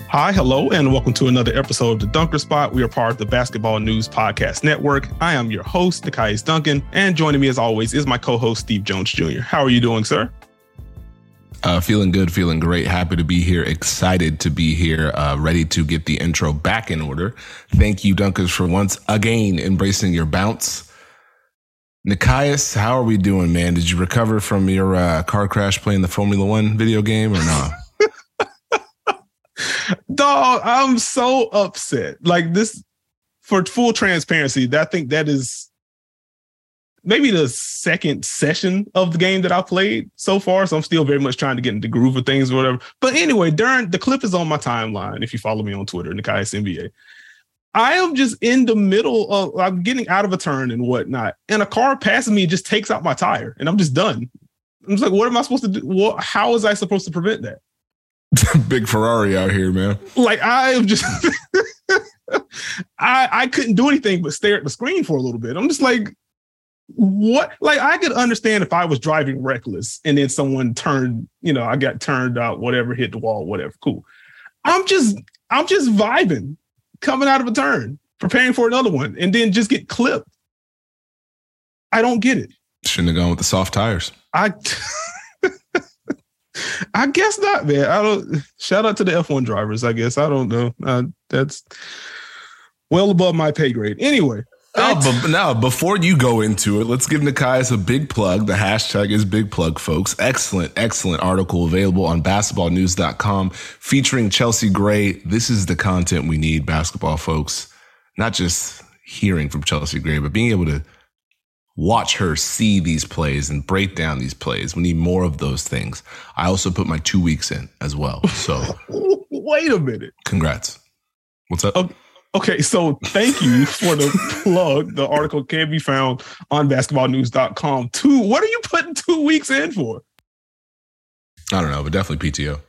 Hi, hello, and welcome to another episode of The Dunker Spot. We are part of the Basketball News Podcast Network. I am your host, Nekias Duncan, and joining me as always is my co-host, Steve Jones Jr. How are you doing, sir? Feeling good, feeling great. Happy to be here. Excited to be here. Ready to get the intro back in order. Thank you, Dunkers, for once again embracing your bounce. Nekias, how are we doing, man? Did you recover from your car crash playing the Formula One video game or not? Dog, I'm so upset. Like this, for full transparency, I think that is maybe the second session of the game that I played so far. So I'm still very much trying to get into the groove of things or whatever. But anyway, during the clip is on my timeline. If you follow me on Twitter, Nekias NBA, I am just in the middle of, I'm getting out of a turn and whatnot. And a car passing me just takes out my tire and I'm just done. I'm just like, what am I supposed to do? How is I supposed to prevent that? Big Ferrari out here, man. Like I am just, I couldn't do anything but stare at the screen for a little bit. I'm just like, what? Like I could understand if I was driving reckless and then someone turned, I got turned out, whatever, hit the wall, whatever. Cool. I'm just vibing, coming out of a turn, preparing for another one, and then just get clipped. I don't get it. Shouldn't have gone with the soft tires. I guess not, man. Shout out to the F1 drivers, I guess. I don't know. That's well above my pay grade. Anyway. But now, before you go into it, let's give Nekias a big plug. The hashtag is big plug, folks. Excellent article available on basketballnews.com featuring Chelsea Gray. This is the content we need, basketball folks. Not just hearing from Chelsea Gray, but being able to watch her see these plays and break down these plays. We need more of those things. I also put my 2 weeks in as well. So wait a minute. Congrats. What's up? Okay, so thank you for the plug. The article can be found on basketballnews.com. What are you putting 2 weeks in for? I don't know, but definitely PTO.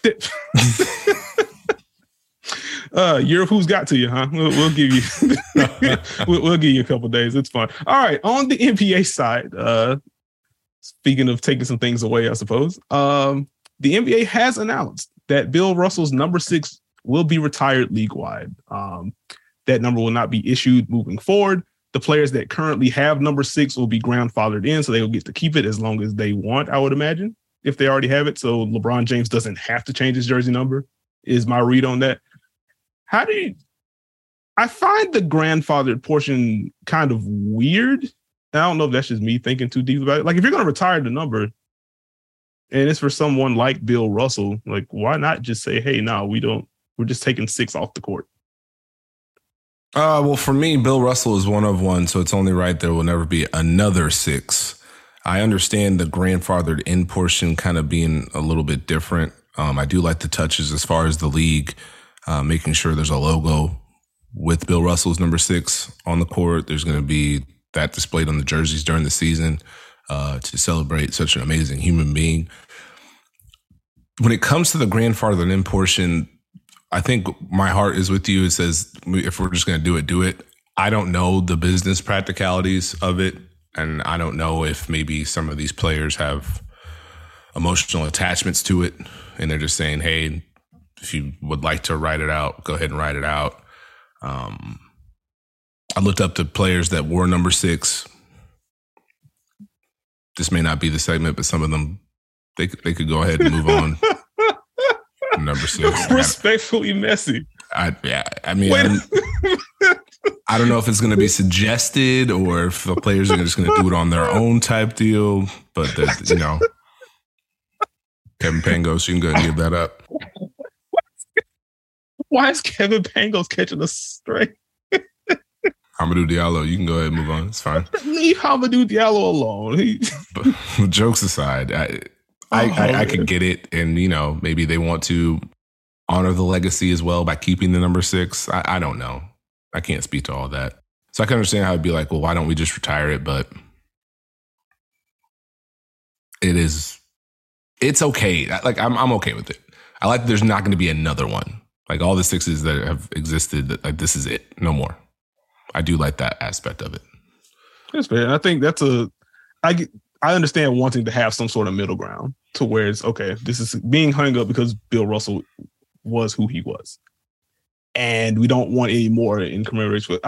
Europe, who's got to you, huh? We'll give you we'll give you a couple of days. It's fine. All right. On the NBA side, speaking of taking some things away, I suppose, the NBA has announced that Bill Russell's number 6 will be retired league-wide. That number will not be issued moving forward. The players that currently have number 6 will be grandfathered in, so they will get to keep it as long as they want, I would imagine, if they already have it. So LeBron James doesn't have to change his jersey number, is my read on that. I find the grandfathered portion kind of weird. I don't know if that's just me thinking too deep about it. Like, if you're going to retire the number and it's for someone like Bill Russell, like, why not just say, hey, no, we're just taking 6 off the court? Well, for me, Bill Russell is one of one, so it's only right there will never be another 6. I understand the grandfathered in portion kind of being a little bit different. I do like the touches as far as the league. Making sure there's a logo with Bill Russell's number 6 on the court. There's going to be that displayed on the jerseys during the season to celebrate such an amazing human being. When it comes to the grandfather in portion, I think my heart is with you. It says, if we're just going to do it. I don't know the business practicalities of it. And I don't know if maybe some of these players have emotional attachments to it. And they're just saying, hey, if you would like to write it out, go ahead and write it out. I looked up the players that wore number 6. This may not be the segment, but some of them, they could go ahead and move on. Number 6. Respectfully messy. I mean, I don't know if it's going to be suggested or if the players are just going to do it on their own type deal. But, Kevin Pangos, you can go ahead and give that up. Why is Kevin Pangos catching a stray? Hamidou Diallo, you can go ahead and move on. It's fine. Leave Hamidou Diallo alone. But jokes aside, I could get it. And, maybe they want to honor the legacy as well by keeping the number 6. I don't know. I can't speak to all that. So I can understand how it'd be like, well, why don't we just retire it? But it's okay. Like, I'm okay with it. I like that there's not going to be another one. Like all the 6s that have existed, like this is it, no more. I do like that aspect of it. That's fair. I think that's I understand wanting to have some sort of middle ground to where it's okay. This is being hung up because Bill Russell was who he was. And we don't want any more in commemoration.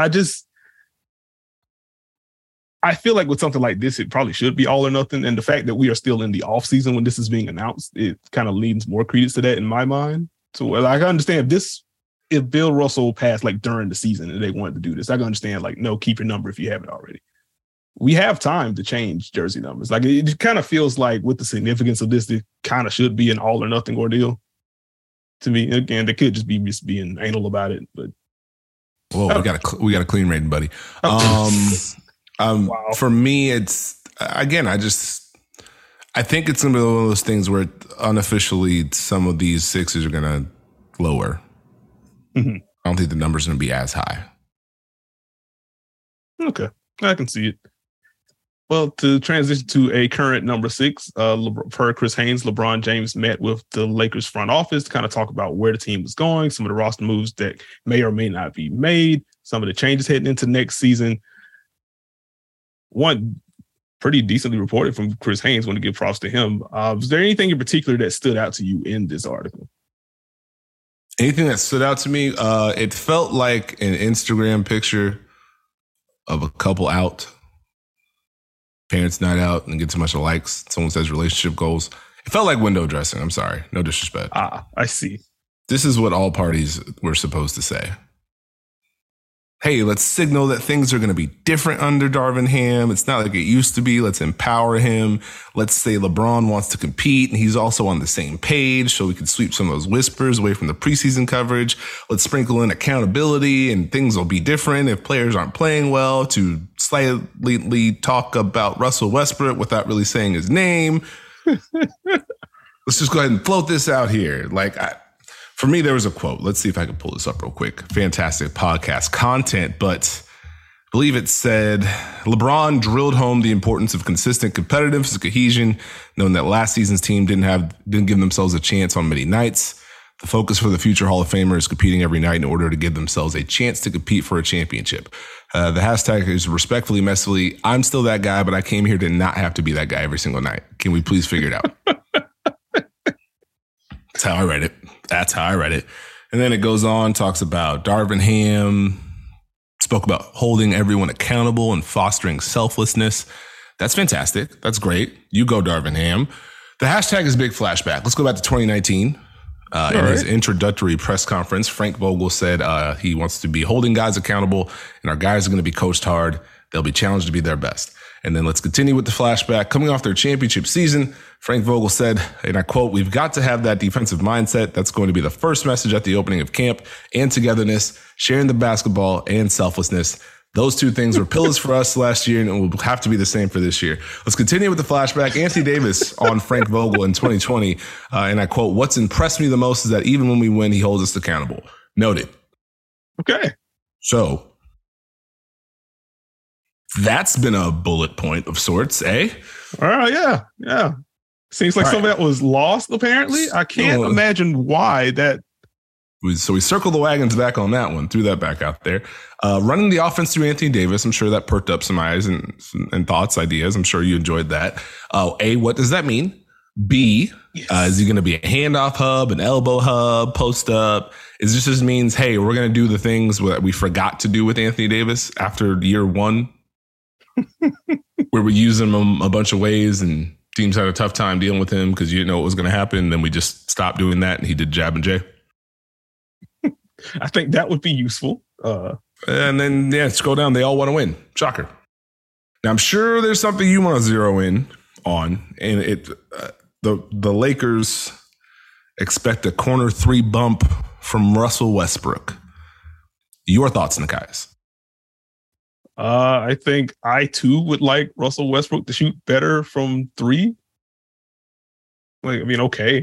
I feel like with something like this, it probably should be all or nothing. And the fact that we are still in the off season when this is being announced, it kind of leans more credence to that in my mind. So like, I understand if Bill Russell passed like during the season and they wanted to do this, I can understand like, no, keep your number if you haven't already. We have time to change jersey numbers. Like it kind of feels like with the significance of this, it kind of should be an all or nothing ordeal. To me, again, they could just being anal about it, but we got a clean rating, buddy. Wow. For me, it's again, I think it's gonna be one of those things where unofficially some of these sixes are gonna lower. Mm-hmm. I don't think the number's gonna be as high. Okay, I can see it. Well, to transition to a current number 6, per Chris Haynes, LeBron James met with the Lakers front office to kind of talk about where the team was going, some of the roster moves that may or may not be made, some of the changes heading into next season. One pretty decently reported from Chris Haynes. Want to give props to him. Was there anything in particular that stood out to you in this article? Anything that stood out to me? It felt like an Instagram picture of a couple out. Parents night out and get too much likes. Someone says relationship goals. It felt like window dressing. I'm sorry. No disrespect. I see. This is what all parties were supposed to say. Hey, let's signal that things are going to be different under Darvin Ham. It's not like it used to be. Let's empower him. Let's say LeBron wants to compete and he's also on the same page so we can sweep some of those whispers away from the preseason coverage. Let's sprinkle in accountability and things will be different if players aren't playing well, to slightly talk about Russell Westbrook without really saying his name. Let's just go ahead and float this out here. For me, there was a quote. Let's see if I can pull this up real quick. Fantastic podcast content, but I believe it said, LeBron drilled home the importance of consistent competitiveness and cohesion, knowing that last season's team didn't give themselves a chance on many nights. The focus for the future Hall of Famer is competing every night in order to give themselves a chance to compete for a championship. The hashtag is respectfully, messily. I'm still that guy, but I came here to not have to be that guy every single night. Can we please figure it out? That's how I read it. And then it goes on, talks about Darvin Ham, spoke about holding everyone accountable and fostering selflessness. That's fantastic. That's great. You go, Darvin Ham. The hashtag is big flashback. Let's go back to 2019. In his introductory press conference, Frank Vogel said he wants to be holding guys accountable, and our guys are going to be coached hard. They'll be challenged to be their best. And then let's continue with the flashback. Coming off their championship season, Frank Vogel said, and I quote, "We've got to have that defensive mindset. That's going to be the first message at the opening of camp, and togetherness, sharing the basketball, and selflessness. Those two things were pillars for us last year, and it will have to be the same for this year." Let's continue with the flashback. Anthony Davis on Frank Vogel in 2020. And I quote, "What's impressed me the most is that even when we win, he holds us accountable." Noted. Okay. So that's been a bullet point of sorts, eh? Yeah. Seems like some of that was lost, apparently. I can't imagine why that. So we circled the wagons back on that one, threw that back out there. Running the offense through Anthony Davis, I'm sure that perked up some eyes and thoughts, ideas. I'm sure you enjoyed that. A, what does that mean? B, is he going to be a handoff hub, an elbow hub, post up? Is this just means, hey, we're going to do the things that we forgot to do with Anthony Davis after year one? Where we use him a bunch of ways and teams had a tough time dealing with him because you didn't know what was going to happen. Then we just stopped doing that and he did Jab and Jay. I think that would be useful. And then, scroll down. They all want to win. Shocker. Now, I'm sure there's something you want to zero in on. And the Lakers expect a corner 3 bump from Russell Westbrook. Your thoughts, Nekias? I think I, too, would like Russell Westbrook to shoot better from 3. Okay.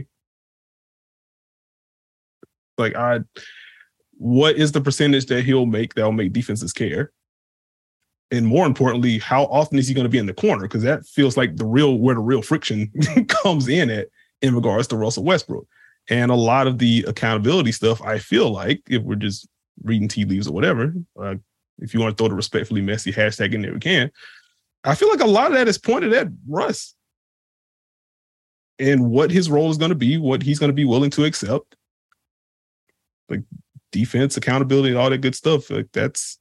What is the percentage that he'll make that'll make defenses care? And more importantly, how often is he going to be in the corner? Because that feels like where the real friction comes in regards to Russell Westbrook. And a lot of the accountability stuff, I feel like, if we're just reading tea leaves or whatever, if you want to throw the respectfully messy hashtag in there, we can. I feel like a lot of that is pointed at Russ and what his role is going to be, what he's going to be willing to accept. like defense, accountability, all that good stuff. Like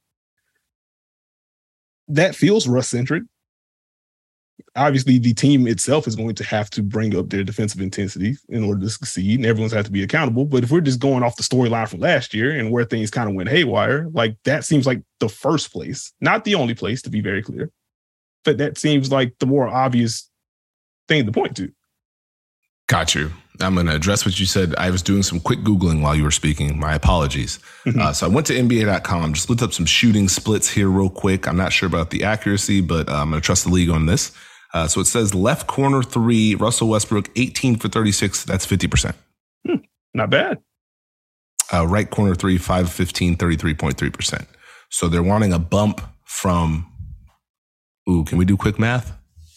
that feels Russ centric. Obviously, the team itself is going to have to bring up their defensive intensity in order to succeed, and everyone's have to be accountable. But if we're just going off the storyline from last year and where things kind of went haywire, like that seems like the first place, not the only place, to be very clear. But that seems like the more obvious thing to point to. Got you. I'm going to address what you said. I was doing some quick Googling while you were speaking. My apologies. So I went to NBA.com, just looked up some shooting splits here real quick. I'm not sure about the accuracy, but I'm going to trust the league on this. So it says left corner 3, Russell Westbrook, 18 for 36. That's 50%. Not bad. Right corner 3, 5 15, 33.3%. So they're wanting a bump from, can we do quick math?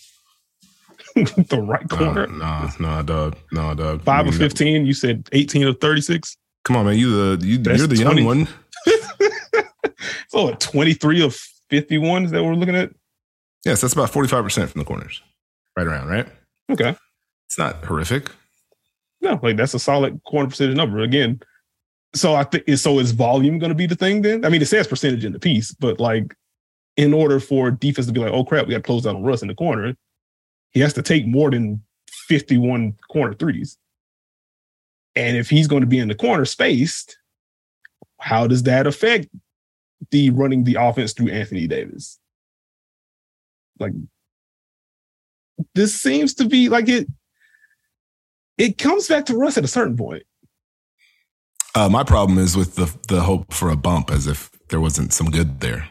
The right corner? No, dog. 5 of 15, you said 18 of 36? Come on, man. You're the young one. So 23 of 51 is that what we're looking at? Yes, that's about 45% from the corners. Right around, right? Okay. It's not horrific. No, like that's a solid corner percentage number. Again, so I think is volume going to be the thing then? I mean, it says percentage in the piece, but like in order for defense to be like, oh crap, we got to close out on Russ in the corner, he has to take more than 51 corner threes. And if he's going to be in the corner spaced, how does that affect the running the offense through Anthony Davis? Like, this seems to be like it comes back to Russ at a certain point. My problem is with the hope for a bump, as if there wasn't some good there.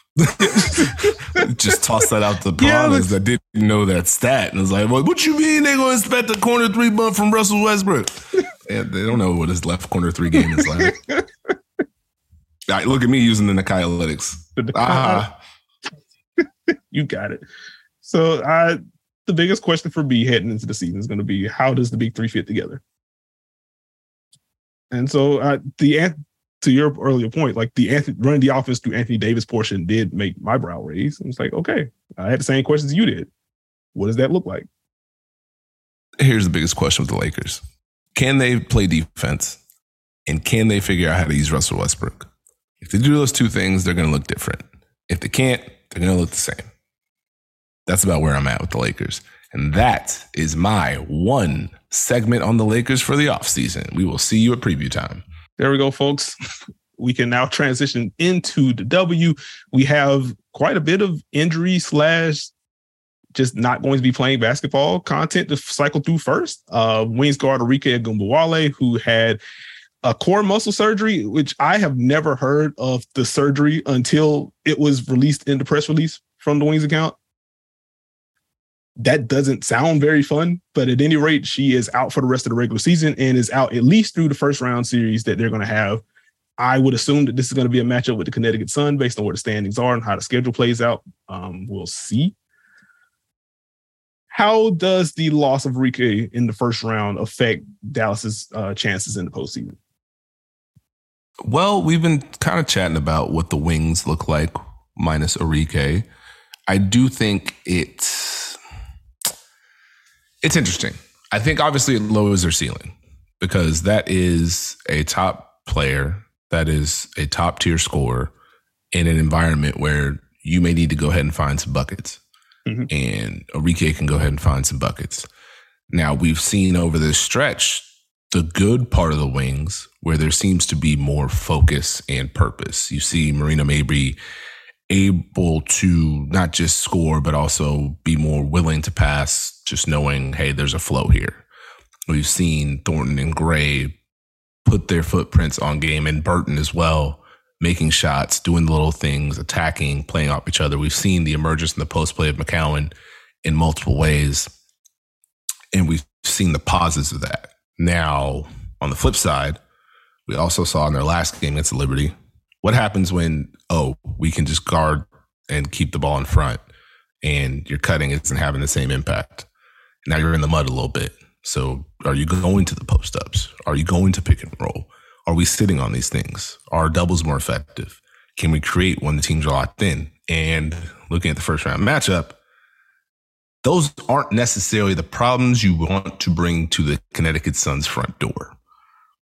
Just toss that out the piranhas that didn't know that stat. And it's like, well, what you mean they're going to expect a corner 3 bump from Russell Westbrook? Yeah, they don't know what his left corner 3 game is like. Right, look at me using the Nakai Analytics. You got it. So the biggest question for me heading into the season is going to be, how does the big three fit together? And so to your earlier point, like running the offense through Anthony Davis portion did make my brow raise. And it's like, okay, I had the same questions you did. What does that look like? Here's the biggest question with the Lakers. Can they play defense? And can they figure out how to use Russell Westbrook? If they do those two things, they're going to look different. If they can't, they're going to look the same. That's about where I'm at with the Lakers. And that is my one segment on the Lakers for the offseason. We will see you at preview time. There we go, folks. We can now transition into the W. We have quite a bit of injury / just not going to be playing basketball content to cycle through first. Wings guard Arike Ogunbowale, who had a core muscle surgery, which I have never heard of the surgery until it was released in the press release from the Wings account. That doesn't sound very fun, but at any rate, she is out for the rest of the regular season and is out at least through the first round series that they're going to have. I would assume that this is going to be a matchup with the Connecticut Sun based on where the standings are and how the schedule plays out. We'll see. How does the loss of Arike in the first round affect Dallas's chances in the postseason? Well, we've been kind of chatting about what the Wings look like minus Arike. I do think it's interesting. I think obviously it lowers their ceiling because that is a top player, that is a top tier scorer in an environment where you may need to go ahead and find some buckets. Mm-hmm. And Arike can go ahead and find some buckets. Now, we've seen over this stretch the good part of the Wings where there seems to be more focus and purpose. You see Marina Mabrey able to not just score, but also be more willing to pass, just knowing, hey, there's a flow here. We've seen Thornton and Gray put their footprints on game, and Burton as well, making shots, doing the little things, attacking, playing off each other. We've seen the emergence in the post play of McCowan in multiple ways, and we've seen the positives of that. Now, on the flip side, we also saw in their last game against Liberty, what happens when, we can just guard and keep the ball in front and your cutting isn't having the same impact. Now you're in the mud a little bit. So are you going to the post-ups? Are you going to pick and roll? Are we sitting on these things? Are doubles more effective? Can we create when the teams are locked in? And looking at the first round matchup, those aren't necessarily the problems you want to bring to the Connecticut Sun's front door.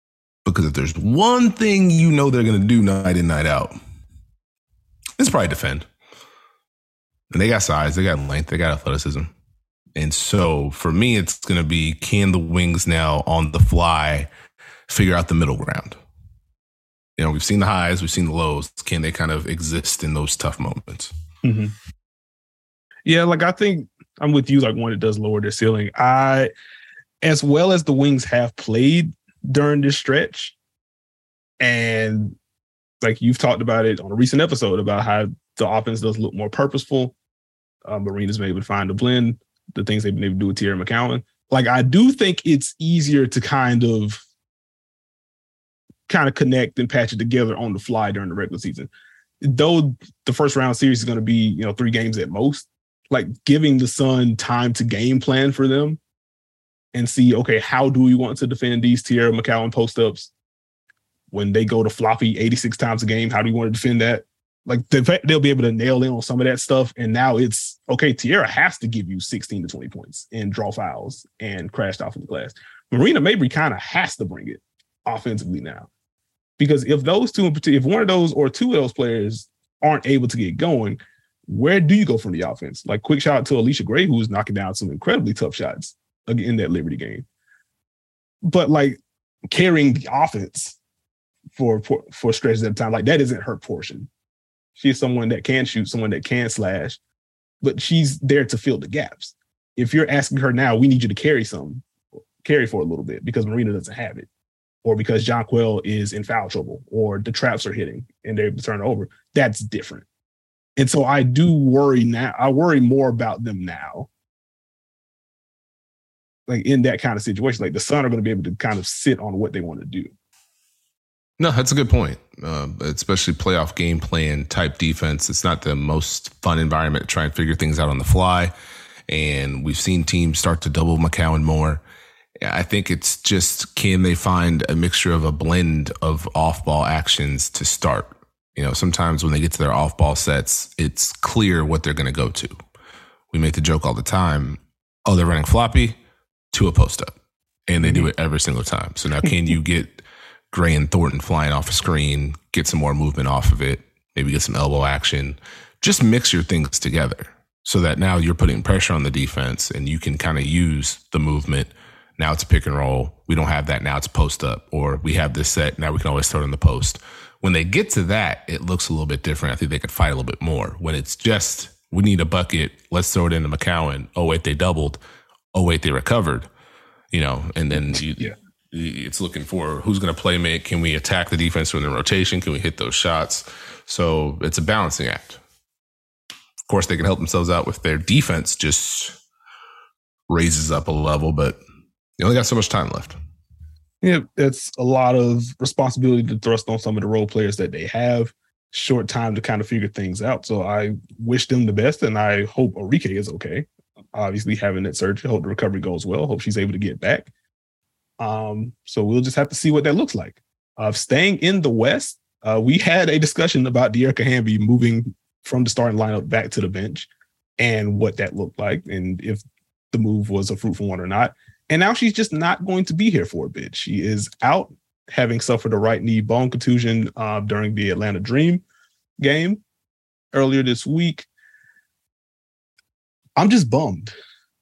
Because if there's one thing you know they're going to do night in, night out, it's probably defend. And they got size, they got length, they got athleticism. And so for me, it's going to be, can the Wings now on the fly figure out the middle ground? You know, we've seen the highs, we've seen the lows. Can they kind of exist in those tough moments? Mm-hmm. Yeah, like I think I'm with you, like one that does lower their ceiling. As well as the Wings have played during this stretch, and like you've talked about it on a recent episode about how the offense does look more purposeful. Marina's been able to find a blend, the things they've been able to do with Teaira McCowan. Like, I do think it's easier to kind of connect and patch it together on the fly during the regular season. Though the first round series is going to be, 3 games at most, like giving the Sun time to game plan for them and see, okay, how do we want to defend these Teaira McCowan post-ups when they go to floppy 86 times a game? How do you want to defend that? Like, they'll be able to nail in on some of that stuff. And now it's, okay, Teaira has to give you 16 to 20 points and draw fouls and crash off of the glass. Marina Mabrey kind of has to bring it offensively now. Because if those two in particular, if one of those or two of those players aren't able to get going, where do you go from the offense? Like, quick shout out to Alicia Gray, who's knocking down some incredibly tough shots in that Liberty game. But like, carrying the offense for stretches at a time, like, that isn't her portion. She's someone that can shoot, someone that can slash, but she's there to fill the gaps. If you're asking her now, we need you to carry for a little bit because Marina doesn't have it, or because Jonquel is in foul trouble, or the traps are hitting and they're able to turn it over, that's different. And so I do worry now. I worry more about them now. Like, in that kind of situation, like the Sun are going to be able to kind of sit on what they want to do. No, that's a good point. Especially playoff game plan type defense. It's not the most fun environment to try and figure things out on the fly. And we've seen teams start to double McCowan more. I think it's just, can they find a mixture of a blend of off-ball actions to start? Sometimes when they get to their off-ball sets, it's clear what they're going to go to. We make the joke all the time, oh, they're running floppy to a post-up. And they do it every single time. So now can you get Gray and Thornton flying off a screen, get some more movement off of it, maybe get some elbow action, just mix your things together so that now you're putting pressure on the defense and you can kind of use the movement. Now it's a pick and roll. We don't have that. Now it's post up, or we have this set. Now we can always throw it in the post. When they get to that, it looks a little bit different. I think they could fight a little bit more. When it's just, we need a bucket, let's throw it into McCowan. Oh, wait, they doubled. Oh, wait, they recovered. And then it's looking for who's going to play make. Can we attack the defense from the rotation? Can we hit those shots? So it's a balancing act. Of course, they can help themselves out with their defense just raises up a level, but you only got so much time left. Yeah, that's a lot of responsibility to thrust on some of the role players that they have. Short time to kind of figure things out. So I wish them the best, and I hope Arike is okay. Obviously, having that surgery, hope the recovery goes well. Hope she's able to get back. So we'll just have to see what that looks like. Staying in the West, we had a discussion about Dearica Hamby moving from the starting lineup back to the bench and what that looked like and if the move was a fruitful one or not. And now she's just not going to be here for a bit. She is out, having suffered a right knee bone contusion during the Atlanta Dream game earlier this week. I'm just bummed.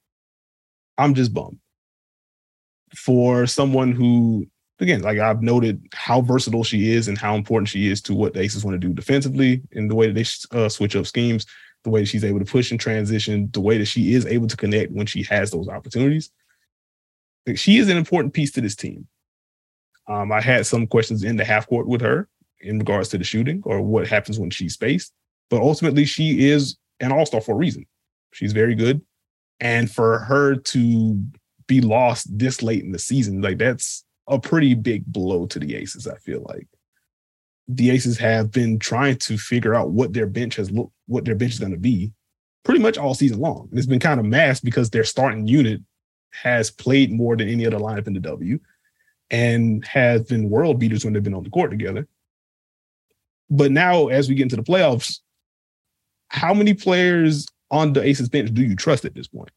For someone who, again, like I've noted how versatile she is and how important she is to what the Aces want to do defensively in the way that they switch up schemes, the way she's able to push and transition, the way that she is able to connect when she has those opportunities. Like, she is an important piece to this team. I had some questions in the half court with her in regards to the shooting or what happens when she's spaced, but ultimately she is an all-star for a reason. She's very good. And for her to be lost this late in the season, like that's a pretty big blow to the Aces. I feel like the Aces have been trying to figure out what their bench is going to be pretty much all season long. And it's been kind of masked because their starting unit has played more than any other lineup in the W and has been world beaters when they've been on the court together. But now, as we get into the playoffs, how many players on the Aces bench do you trust at this point?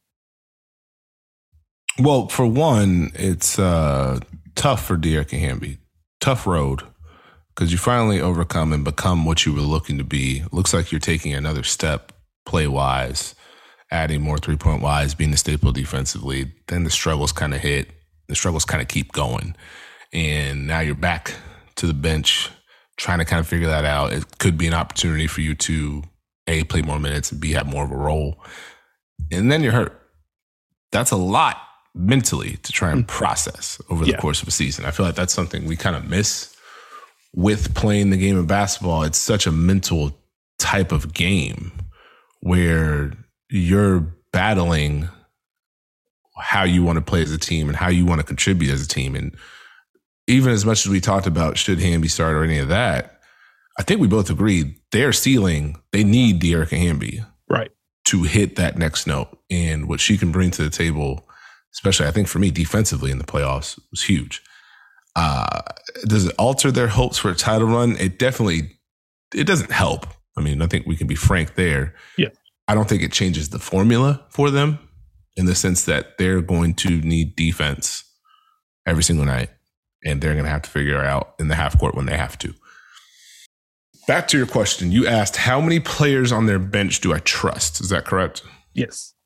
Well, for one, it's tough for Dearica Hamby tough road because you finally overcome and become what you were looking to be. It looks like you're taking another step play-wise, adding more three-point wise, being a staple defensively. Then the struggles kind of hit. The struggles kind of keep going. And now you're back to the bench trying to kind of figure that out. It could be an opportunity for you to, A, play more minutes, and B, have more of a role. And then you're hurt. That's a lot mentally to try and process over the course of a season. I feel like that's something we kind of miss with playing the game of basketball. It's such a mental type of game where you're battling how you want to play as a team and how you want to contribute as a team. And even as much as we talked about should Hamby start or any of that, I think we both agree their ceiling, they need Dearica Hamby to hit that next note. And what she can bring to the table, especially I think for me defensively in the playoffs, was huge. Does it alter their hopes for a title run? It doesn't help. I mean, I think we can be frank there. Yeah. I don't think it changes the formula for them in the sense that they're going to need defense every single night, and they're going to have to figure it out in the half court when they have to. Back to your question. You asked, how many players on their bench do I trust? Is that correct? Yes.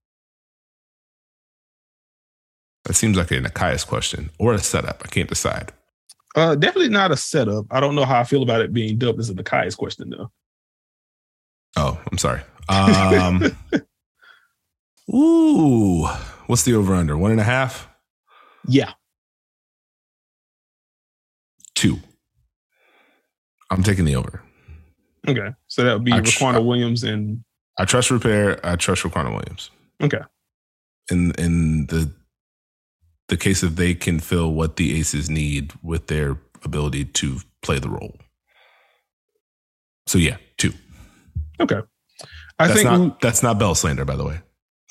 That seems like a Nekias question or a setup. I can't decide. Definitely not a setup. I don't know how I feel about it being dubbed as a Nekias question, though. Oh, I'm sorry. Ooh, what's the over-under? 1.5? Yeah. 2. I'm taking the over. Okay. So that would be Raquana Williams and... I trust Repair. I trust Raquana Williams. Okay. In the case of they can fill what the Aces need with their ability to play the role. So yeah, 2. Okay. That's not Bell slander, by the way.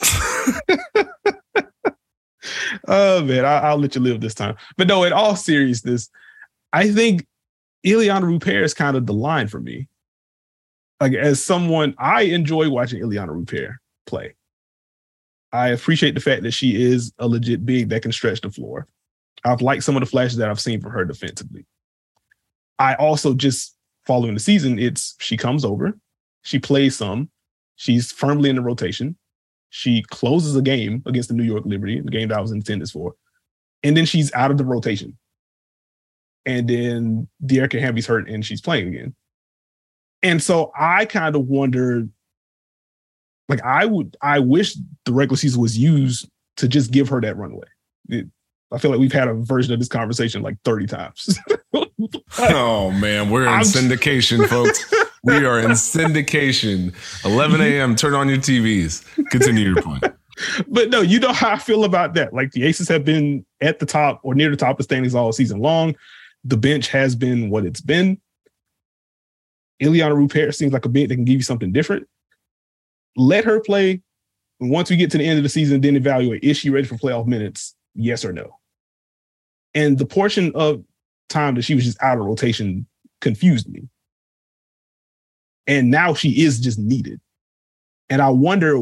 Oh man, I'll let you live this time. But no, in all seriousness, I think Ileana Rupert is kind of the line for me. Like, as someone, I enjoy watching Ileana Rupert play. I appreciate the fact that she is a legit big that can stretch the floor. I've liked some of the flashes that I've seen from her defensively. I also just, following the season, she comes over, she plays some, she's firmly in the rotation, she closes a game against the New York Liberty, the game that I was in attendance for, and then she's out of the rotation. And then Dearica Hamby's hurt and she's playing again. And so I kind of wonder, like, I wish the regular season was used to just give her that runway. I feel like we've had a version of this conversation like 30 times. Oh man, we're in syndication, folks. We are in syndication. 11 a.m. Turn on your TVs. Continue your point. But no, you know how I feel about that. Like, the Aces have been at the top or near the top of standings all season long. The bench has been what it's been. Ileana Rupert seems like a big that can give you something different. Let her play. And once we get to the end of the season, then evaluate, is she ready for playoff minutes? Yes or no? And the portion of time that she was just out of rotation confused me. And now she is just needed. And I wonder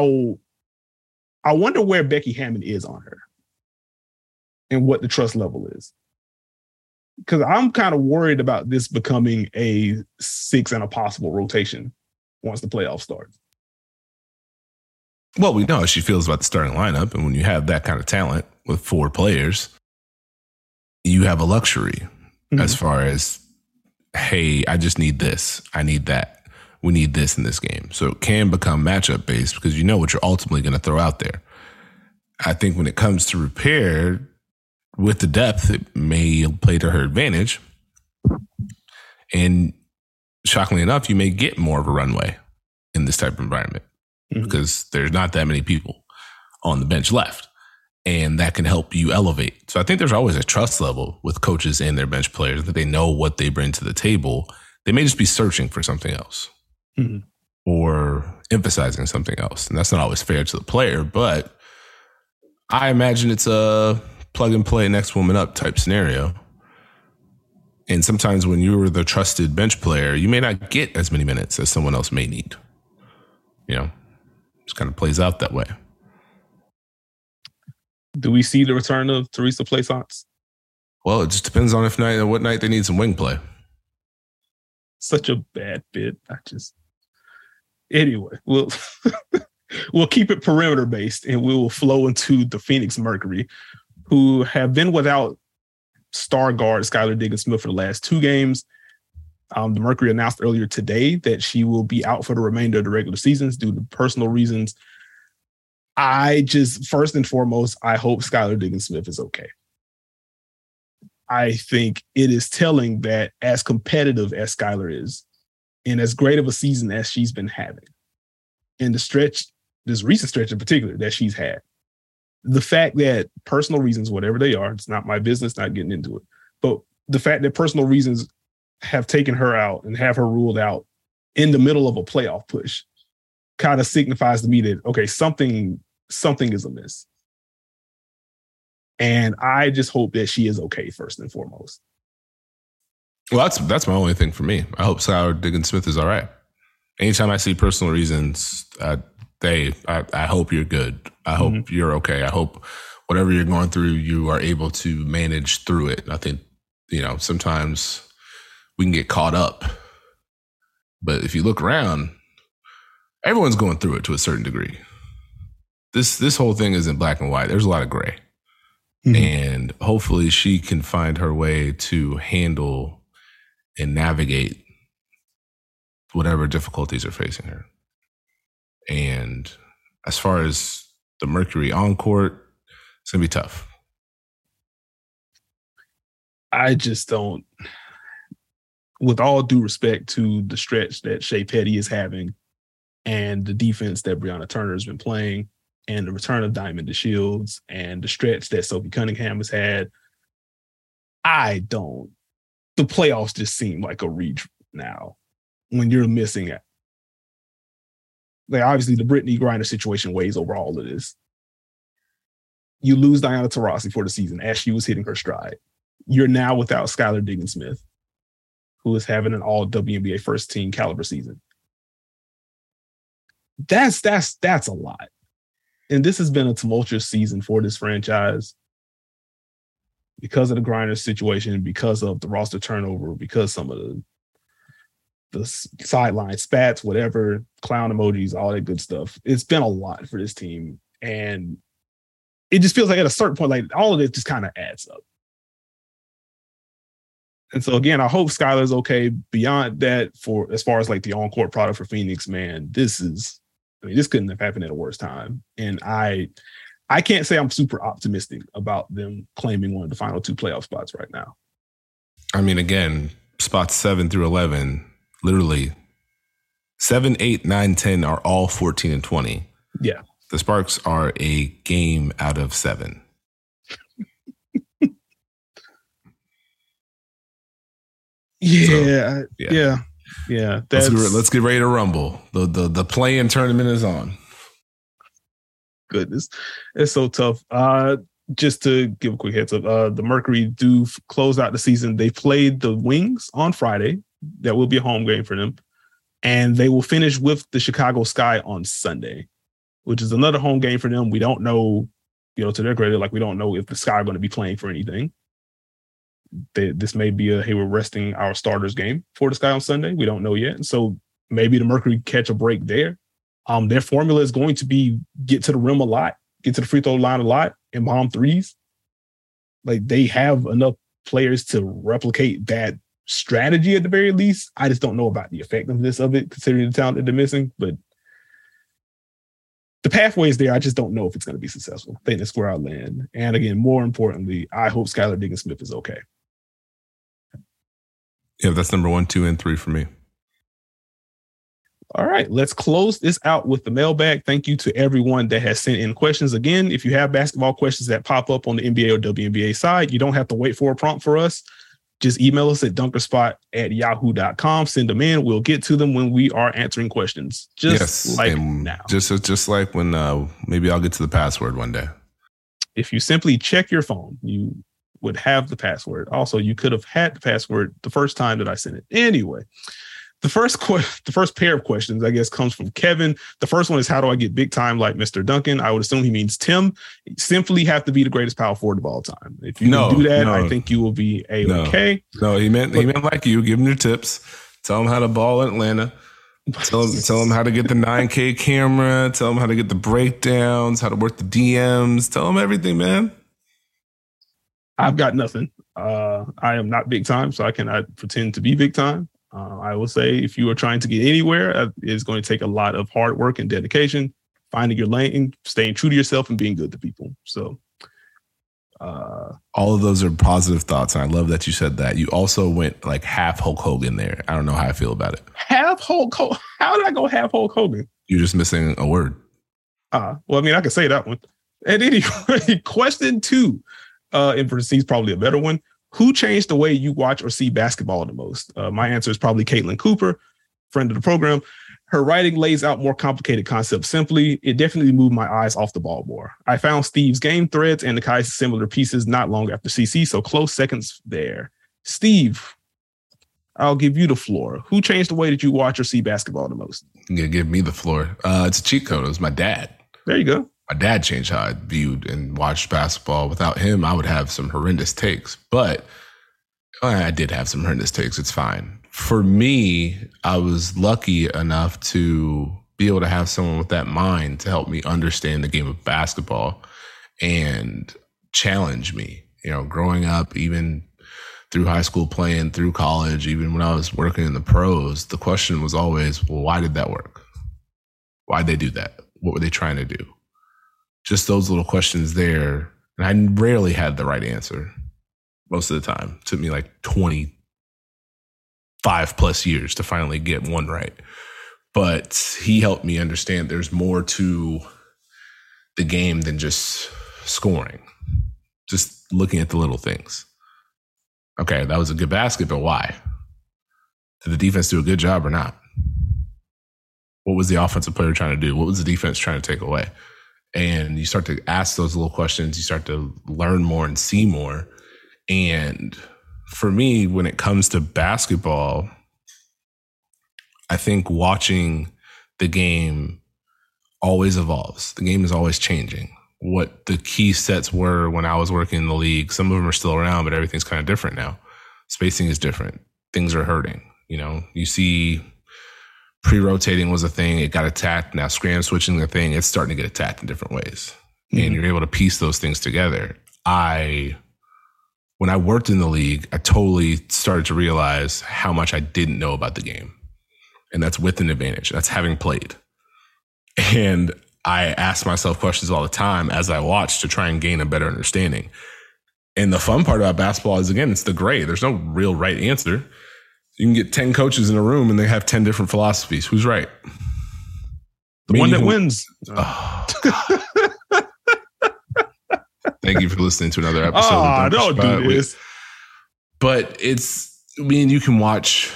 where Becky Hammon is on her and what the trust level is. Because I'm kind of worried about this becoming a 6 and a possible rotation once the playoffs start. Well, we know how she feels about the starting lineup. And when you have that kind of talent with 4 players, you have a luxury as far as, hey, I just need this. I need that. We need this in this game. So it can become matchup based because you know what you're ultimately going to throw out there. I think when it comes to Repair, with the depth, it may play to her advantage. And shockingly enough, you may get more of a runway in this type of environment because there's not that many people on the bench left. And that can help you elevate. So I think there's always a trust level with coaches and their bench players that they know what they bring to the table. They may just be searching for something else or emphasizing something else. And that's not always fair to the player, but I imagine it's a plug and play next woman up type scenario. And sometimes when you're the trusted bench player, you may not get as many minutes as someone else may need. You know, it just kind of plays out that way. Do we see the return of Teresa Plaisance? Well, it just depends on what night they need some wing play. Such a bad bit. Anyway, we'll keep it perimeter based, and we will flow into the Phoenix Mercury, who have been without star guard Skylar Diggins-Smith for the last 2 games. The Mercury announced earlier today that she will be out for the remainder of the regular seasons due to personal reasons. First and foremost, I hope Skylar Diggins-Smith is okay. I think it is telling that as competitive as Skylar is, and as great of a season as she's been having, and this recent stretch in particular that she's had, the fact that personal reasons, whatever they are, it's not my business, not getting into it, but the fact that personal reasons have taken her out and have her ruled out in the middle of a playoff push kind of signifies to me that, okay, something is amiss. And I just hope that she is okay first and foremost. Well, that's my only thing for me. I hope Skylar Diggins-Smith is all right. Anytime I see personal reasons, I hope you're good. I hope you're okay. I hope whatever you're going through, you are able to manage through it. I think, sometimes we can get caught up. But if you look around, everyone's going through it to a certain degree. This whole thing isn't black and white. There's a lot of gray. And hopefully she can find her way to handle and navigate whatever difficulties are facing her. And as far as the Mercury on court, it's going to be tough. I just don't, with all due respect to the stretch that Shea Petty is having and the defense that Brianna Turner has been playing, and the return of Diamond DeShields and the stretch that Sophie Cunningham has had, the playoffs just seem like a reach now when you're missing it. Like, obviously the Brittany Griner situation weighs over all of this. You lose Diana Taurasi for the season as she was hitting her stride. You're now without Skylar Diggins-Smith, who is having an all WNBA first team caliber season. That's a lot. And this has been a tumultuous season for this franchise because of the Griner situation, because of the roster turnover, because some of the sideline spats, whatever, clown emojis, all that good stuff. It's been a lot for this team. And it just feels like at a certain point, like all of it just kind of adds up. And so again, I hope Skylar's okay. Beyond that, for as far as like the on-court product for Phoenix, man, this couldn't have happened at a worse time. And I can't say I'm super optimistic about them claiming one of the final 2 playoff spots right now. I mean, again, spots 7 through 11, literally 7, 8, 9, 10 are all 14 and 20. Yeah. The Sparks are a game out of 7. Yeah. Let's get ready to rumble. The play-in tournament is on. Goodness, it's so tough. Just to give a quick heads up, the Mercury do close out the season. They played the Wings on Friday. That will be a home game for them, and they will finish with the Chicago Sky on Sunday, which is another home game for them. We don't know, to their credit, like we don't know if the Sky are going to be playing for anything. This may be we're resting our starters game for the Sky on Sunday. We don't know yet. And so maybe the Mercury catch a break there. Their formula is going to be get to the rim a lot, get to the free throw line a lot, and bomb threes. Like, they have enough players to replicate that strategy at the very least. I just don't know about the effectiveness of it, considering the talent that they're missing. But the pathway is there. I just don't know if it's going to be successful. I think that's where I land. And again, more importantly, I hope Skylar Diggins-Smith is okay. Yeah, that's number 1, 2, and 3 for me. All right, let's close this out with the mailbag. Thank you to everyone that has sent in questions. Again, if you have basketball questions that pop up on the NBA or WNBA side, you don't have to wait for a prompt for us. Just email us at dunkerspot@yahoo.com. Send them in. We'll get to them when we are answering questions. Now. Just like when maybe I'll get to the password one day. If you simply check your phone, you would have the password. Also, you could have had the password the first time that I sent it. Anyway, The first pair of questions, I guess, comes from Kevin. The first one is, how do I get big time like Mr. Duncan? I would assume he means Tim. You simply have to be the greatest power forward of all time. If you can do that, I think you will be A-okay. No, he meant like you. Give him your tips. Tell him how to ball in Atlanta. Tell him how to get the 9K camera. Tell him how to get the breakdowns, how to work the DMs. Tell him everything, man. I've got nothing. I am not big time, so I cannot pretend to be big time. I will say, if you are trying to get anywhere, it's going to take a lot of hard work and dedication, finding your lane, staying true to yourself, and being good to people. So, all of those are positive thoughts, and I love that you said that. You also went like half Hulk Hogan there. I don't know how I feel about it. Half Hulk Hogan? How did I go half Hulk Hogan? You're just missing a word. Well, I mean, I can say that one. And anyway, question 2, in parentheses, probably a better one. Who changed the way you watch or see basketball the most? My answer is probably Caitlin Cooper, friend of the program. Her writing lays out more complicated concepts simply. It definitely moved my eyes off the ball more. I found Steve's game threads and Nakai's similar pieces not long after CC, so close seconds there. Steve, I'll give you the floor. Who changed the way that you watch or see basketball the most? Yeah, give me the floor. It's a cheat code. It was my dad. There you go. My dad changed how I viewed and watched basketball. Without him, I would have some horrendous takes. But I did have some horrendous takes. It's fine. For me, I was lucky enough to be able to have someone with that mind to help me understand the game of basketball and challenge me. You know, growing up, even through high school, playing through college, even when I was working in the pros, the question was always, well, why did that work? Why'd they do that? What were they trying to do? Just those little questions there. And I rarely had the right answer most of the time. It took me like 25 plus years to finally get one right. But he helped me understand there's more to the game than just scoring. Just looking at the little things. Okay, that was a good basket, but why? Did the defense do a good job or not? What was the offensive player trying to do? What was the defense trying to take away? And you start to ask those little questions. You start to learn more and see more. And for me, when it comes to basketball, I think watching the game always evolves. The game is always changing. What the key sets were when I was working in the league, some of them are still around, but everything's kind of different now. Spacing is different. Things are hurting. You know, you see pre-rotating was a thing. It got attacked. Now scram switching the thing, it's starting to get attacked in different ways. Mm-hmm. And you're able to piece those things together. When I worked in the league, I totally started to realize how much I didn't know about the game. And that's with an advantage. That's having played. And I ask myself questions all the time as I watch to try and gain a better understanding. And the fun part about basketball is, again, it's the gray. There's no real right answer. You can get 10 coaches in a room and they have 10 different philosophies. Who's right? The one that wins. Oh, thank you for listening to another episode. Don't do this. But you can watch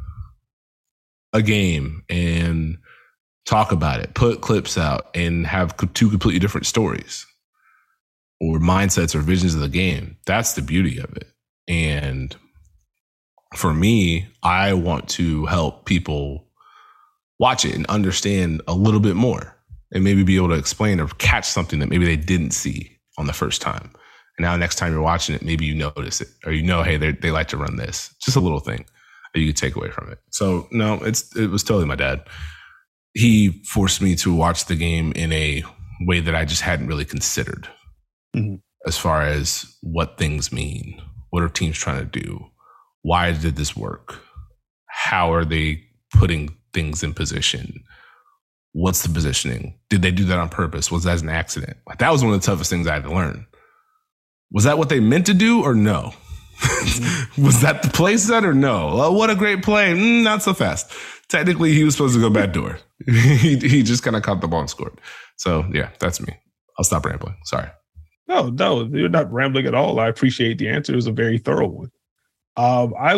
a game and talk about it, put clips out, and have two completely different stories or mindsets or visions of the game. That's the beauty of it. And for me, I want to help people watch it and understand a little bit more and maybe be able to explain or catch something that maybe they didn't see on the first time. And now next time you're watching it, maybe you notice it or hey, they like to run this. Just a little thing that you could take away from it. So no, it was totally my dad. He forced me to watch the game in a way that I just hadn't really considered. Mm-hmm. As far as what things mean, what are teams trying to do? Why did this work? How are they putting things in position? What's the positioning? Did they do that on purpose? Was that an accident? Like, that was one of the toughest things I had to learn. Was that what they meant to do or no? Was that the play set or no? Well, what a great play. Not so fast. Technically, he was supposed to go back door. He just kind of caught the ball and scored. So, yeah, that's me. I'll stop rambling. Sorry. No, you're not rambling at all. I appreciate the answer. It was a very thorough one. I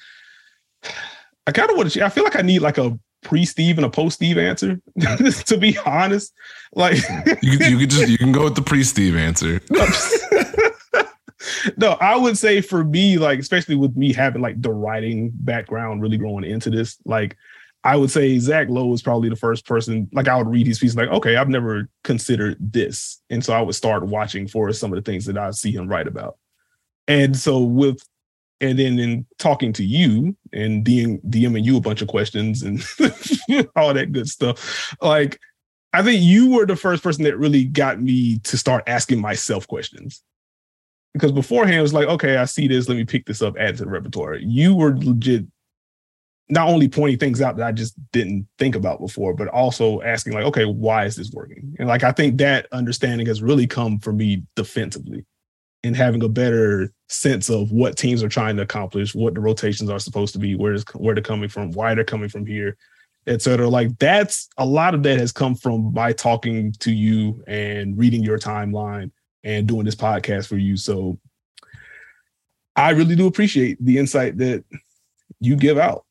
feel like I need like a pre-Steve and a post-Steve answer, to be honest. Like you can go with the pre-Steve answer. No, I would say for me, like, especially with me having like the writing background really growing into this, like, I would say Zach Lowe is probably the first person, like, I would read his piece like, okay, I've never considered this. And so I would start watching for some of the things that I see him write about. And so and then in talking to you and DMing you a bunch of questions and all that good stuff, like, I think you were the first person that really got me to start asking myself questions. Because beforehand, it was like, okay, I see this. Let me pick this up, add it to the repertoire. You were legit not only pointing things out that I just didn't think about before, but also asking like, okay, why is this working? And like, I think that understanding has really come for me defensively and having a better sense of what teams are trying to accomplish, what the rotations are supposed to be, where they're coming from, why they're coming from here, et cetera. Like, that's a lot of that has come from my talking to you and reading your timeline and doing this podcast for you. So I really do appreciate the insight that you give out.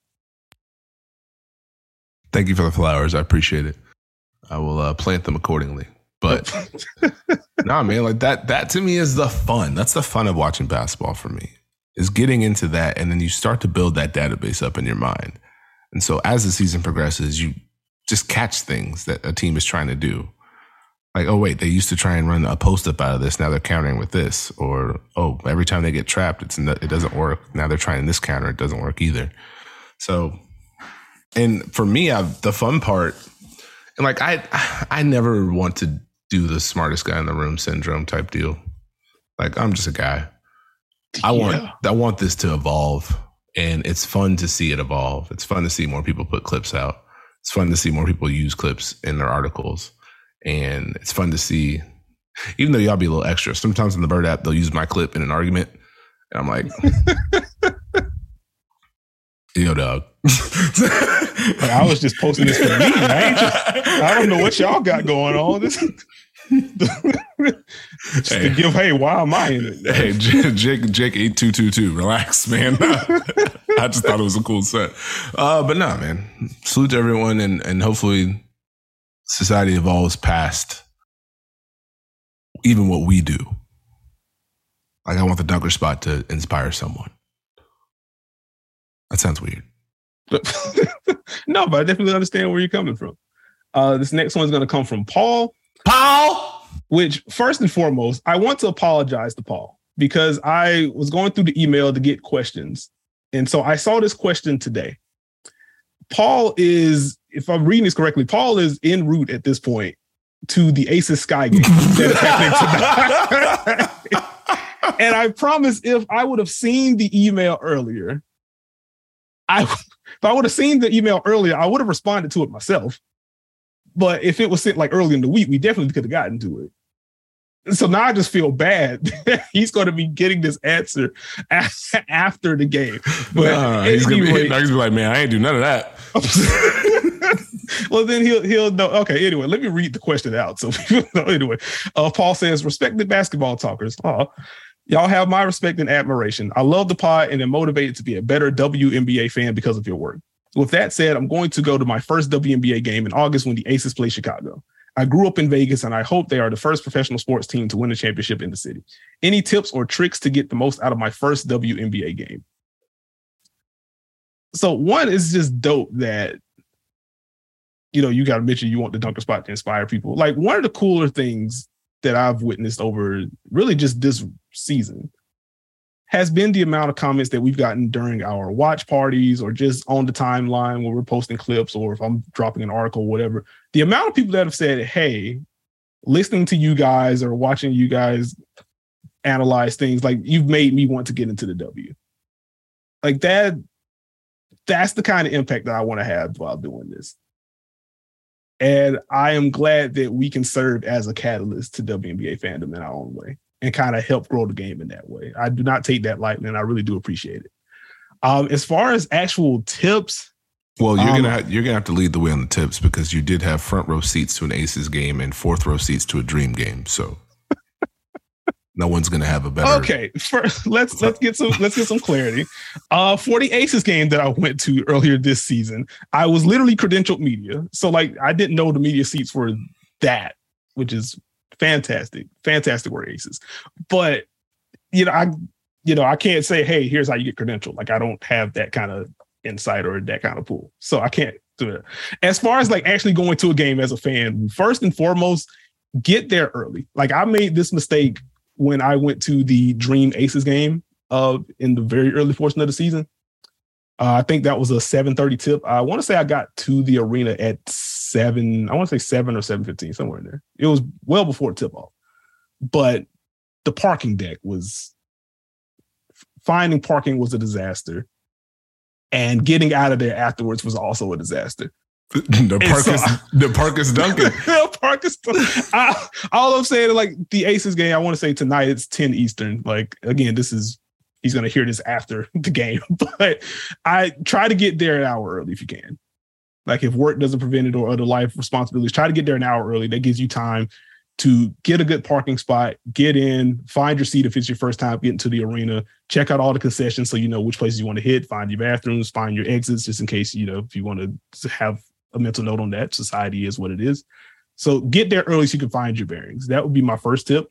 Thank you for the flowers. I appreciate it. I will plant them accordingly. But nah, man, like that to me is the fun. That's the fun of watching basketball for me, is getting into that. And then you start to build that database up in your mind. And so as the season progresses, you just catch things that a team is trying to do. Like, oh, wait, they used to try and run a post-up out of this. Now they're countering with this. Or, oh, every time they get trapped, it doesn't work. Now they're trying this counter. It doesn't work either. So, and for me, the fun part, and like, I never want to do the smartest guy in the room syndrome type deal. Like, I'm just a guy. I want this to evolve. And it's fun to see it evolve. It's fun to see more people put clips out. It's fun to see more people use clips in their articles. And it's fun to see, even though y'all be a little extra, sometimes in the Bird app, they'll use my clip in an argument. And I'm like, yo, dog. Like, I was just posting this for me. I don't know what y'all got going on. Just to give, hey, why am I in it? Hey, Jake 8222, relax, man. I just thought it was a cool set. But no, man. Salute to everyone, and hopefully society evolves past even what we do. Like, I want the dunker spot to inspire someone. That sounds weird. No, but I definitely understand where you're coming from. This next one is going to come from Paul. Which, first and foremost, I want to apologize to Paul because I was going through the email to get questions. And so I saw this question today. Paul is, if I'm reading this correctly, Paul is en route at this point to the Aces Sky game that is happening tonight. And I promise, if I would have seen the email earlier, if I would have seen the email earlier, I would have responded to it myself. But if it was sent like early in the week, we definitely could have gotten to it. So now I just feel bad. He's going to be getting this answer after the game. But he's going to be like, man, I ain't do none of that. Well, then he'll know. Okay, anyway, let me read the question out. So anyway, Paul says, respected basketball talkers. Y'all have my respect and admiration. I love the pod and am motivated to be a better WNBA fan because of your work. With that said, I'm going to go to my first WNBA game in August when the Aces play Chicago. I grew up in Vegas, and I hope they are the first professional sports team to win a championship in the city. Any tips or tricks to get the most out of my first WNBA game? So one is just dope that, you got to mention you want the dunker spot to inspire people. Like, one of the cooler things that I've witnessed over really just this season has been the amount of comments that we've gotten during our watch parties or just on the timeline when we're posting clips or if I'm dropping an article, whatever. The amount of people that have said, hey, listening to you guys or watching you guys analyze things, like, you've made me want to get into the W. Like, that's the kind of impact that I want to have while doing this. And I am glad that we can serve as a catalyst to WNBA fandom in our own way and kind of help grow the game in that way. I do not take that lightly, and I really do appreciate it. As far as actual tips, well, you're gonna have to lead the way on the tips because you did have front row seats to an Aces game and fourth row seats to a Dream game, so no one's gonna have a better. Okay, first let's get some clarity. For the Aces game that I went to earlier this season, I was literally credentialed media, so like I didn't know the media seats were that, which is fantastic were Aces. But I can't say, hey, here's how you get credentialed. Like I don't have that kind of insight or that kind of pool. So I can't do it. As far as like actually going to a game as a fan, first and foremost, get there early. Like I made this mistake when I went to the Dream Aces game in the very early portion of the season. I think that was a 7:30 tip. I want to say I got to the arena at 7. I want to say 7 or 7:15, somewhere in there. It was well before tip off. But the parking deck finding parking was a disaster. And getting out of there afterwards was also a disaster. The park is Duncan. All I'm saying, like the Aces game, I want to say tonight it's 10 Eastern. Like again, he's going to hear this after the game, but I try to get there an hour early if you can. Like if work doesn't prevent it or other life responsibilities, try to get there an hour early. That gives you time to get a good parking spot, get in, find your seat if it's your first time getting to the arena, check out all the concessions so you know which places you want to hit, find your bathrooms, find your exits, just in case, if you want to have a mental note on that. Society is what it is. So get there early so you can find your bearings. That would be my first tip.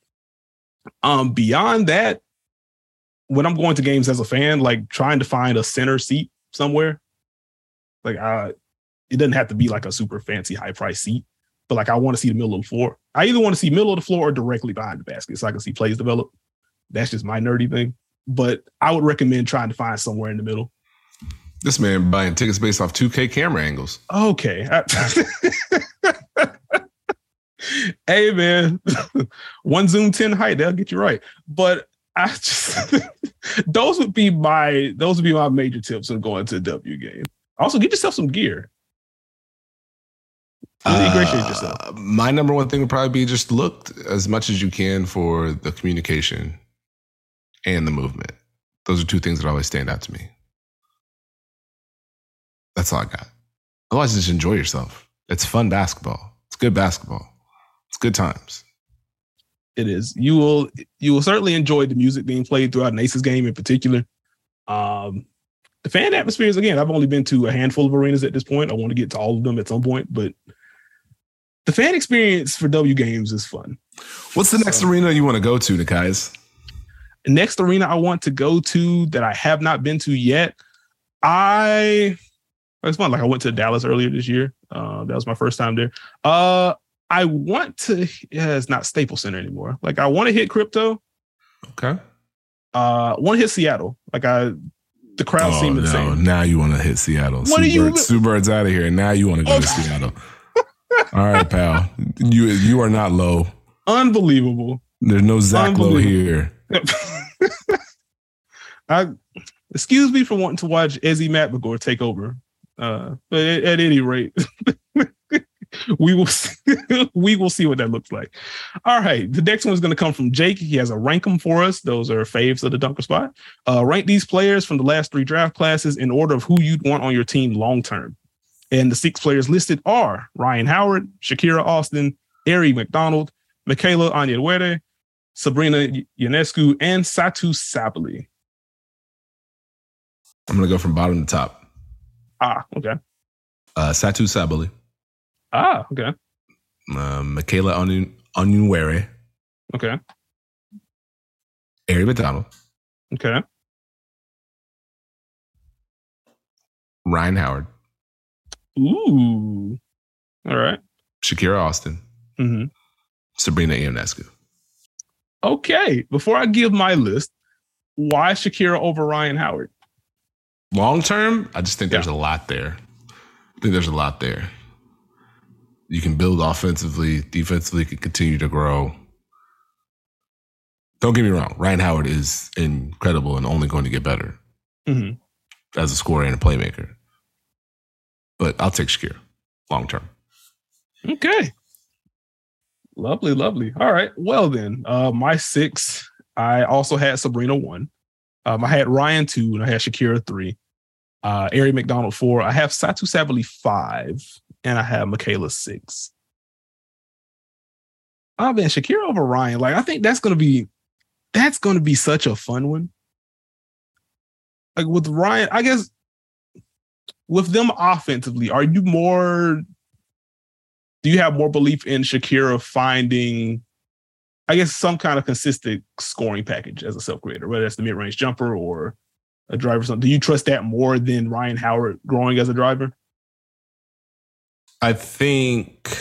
Beyond that, when I'm going to games as a fan, like trying to find a center seat somewhere, like it doesn't have to be like a super fancy high price seat, but like I want to see the middle of the floor. I either want to see middle of the floor or directly behind the basket so I can see plays develop. That's just my nerdy thing. But I would recommend trying to find somewhere in the middle. This man buying tickets based off 2K camera angles. Okay. Hey man, one zoom 10 height, that'll get you right. But I just those would be my major tips on going to a W game. Also, get yourself some gear. Really ingratiate yourself. My number one thing would probably be just look as much as you can for the communication and the movement. Those are two things that always stand out to me. That's all I got. Otherwise, just enjoy yourself. It's fun basketball. It's good basketball. It's good times. It is. You will certainly enjoy the music being played throughout an Aces game in particular. The fan atmospheres, again, I've only been to a handful of arenas at this point. I want to get to all of them at some point, but the fan experience for W games is fun. What's the next arena you want to go to, Nikais? The next arena I want to go to that I have not been to yet, it's fun. Like I went to Dallas earlier this year. That was my first time there. I want to, it's not Staples Center anymore. Like I want to hit Crypto. Okay. I want to hit Seattle. Like the crowd seemed insane. Now you want to hit Seattle. Sue Bird's out of here. Now you want to go to Seattle. All right, pal. You are not low. Unbelievable. There's no Zach Lowe here. Excuse me for wanting to watch Ezzy Matbagor take over. But at any rate, we will see what that looks like. All right. The next one is going to come from Jake. He has a rank them for us. Those are faves of the Dunker Spot. Rank these players from the last 3 draft classes in order of who you'd want on your team long term. And the 6 players listed are Ryan Howard, Shakira Austin, Ari McDonald, Michaela Onyenwere, Sabrina Ionescu, and Satu Sabally. I'm going to go from bottom to top. Okay. Satu Sabally. Okay. Michaela Onyenwere. Okay. Ari McDonald. Okay. Ryan Howard. Ooh. All right. Shakira Austin. Mm-hmm. Sabrina Ionescu. Okay. Before I give my list, why Shakira over Ryan Howard? Long term, I just think there's a lot there. You can build offensively, defensively can continue to grow. Don't get me wrong. Ryan Howard is incredible and only going to get better as a scorer and a playmaker. But I'll take Shakira long term. Okay. Lovely. All right. Well, then, my 6, I also had Sabrina 1. I had Ryan 2, and I had Shakira 3. Ari McDonald 4. I have Satu Sabally 5, and I have Michaela 6. Oh man, Shakira over Ryan. Like I think that's gonna be such a fun one. Like with Ryan, I guess with them offensively, do you have more belief in Shakira finding I guess some kind of consistent scoring package as a self-creator, whether that's the mid-range jumper or a driver or something. Do you trust that more than Ryan Howard growing as a driver? I think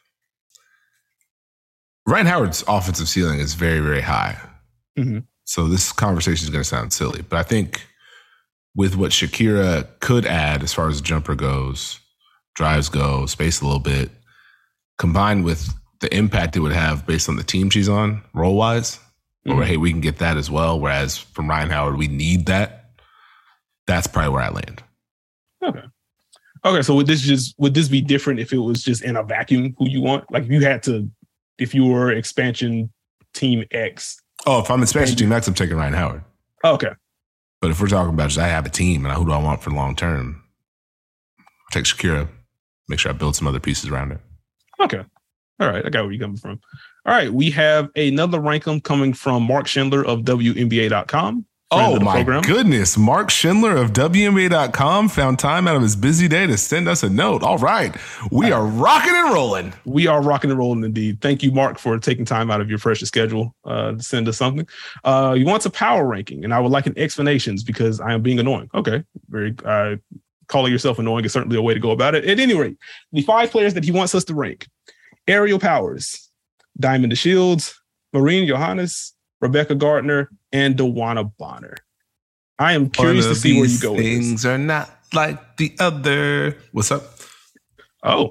Ryan Howard's offensive ceiling is very, very high. Mm-hmm. So this conversation is going to sound silly, but I think with what Shakira could add as far as the jumper goes, drives go, space a little bit, combined with the impact it would have based on the team she's on, role-wise, or hey, we can get that as well. Whereas from Ryan Howard, we need that. That's probably where I land. Okay. So would this be different if it was just in a vacuum who you want? Like if you were expansion team X. Oh, if I'm expansion team X, I'm taking Ryan Howard. Okay. But if we're talking about just I have a team and who do I want for long term, take Shakira, make sure I build some other pieces around it. Okay. All right. I got where you're coming from. All right. We have another rankum coming from Mark Schindler of WNBA.com. Oh, my goodness. Mark Schindler of WNBA.com found time out of his busy day to send us a note. All right. We are rocking and rolling. We are rocking and rolling indeed. Thank you, Mark, for taking time out of your precious schedule to send us something. He wants a power ranking, and I would like an explanations because I am being annoying. Okay. Calling yourself annoying is certainly a way to go about it. At any rate, the 5 players that he wants us to rank: Aerial Powers, Diamond DeShields, Maureen Johannes, Rebecca Gardner, and DeWanna Bonner. I am curious to see where you go with this. Things are not like the other. What's up? Oh.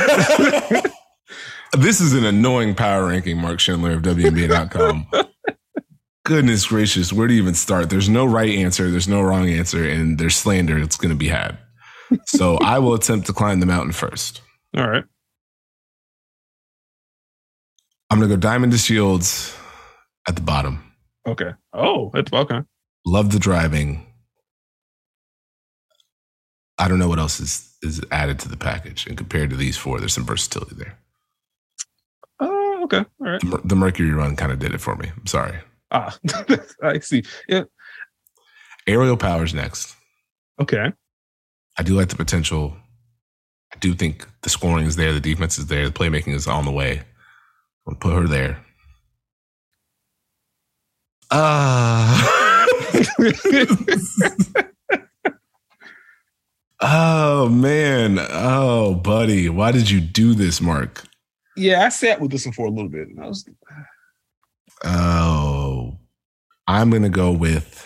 This is an annoying power ranking, Mark Schindler of WNBA.com. Goodness gracious, where do you even start? There's no right answer. There's no wrong answer. And there's slander that's going to be had. So I will attempt to climb the mountain first. All right. I'm going to go Diamond DeShields at the bottom. Okay. Oh, okay. Love the driving. I don't know what else is added to the package. And compared to these 4, there's some versatility there. Okay. All right. The Mercury run kind of did it for me. I'm sorry. I see. Yeah. Aerial Powers next. Okay. I do like the potential. I do think the scoring is there. The defense is there. The playmaking is on the way. I'm going to put her there. Oh, man. Oh, buddy. Why did you do this, Mark? Yeah, I sat with this one for a little bit. I'm going to go with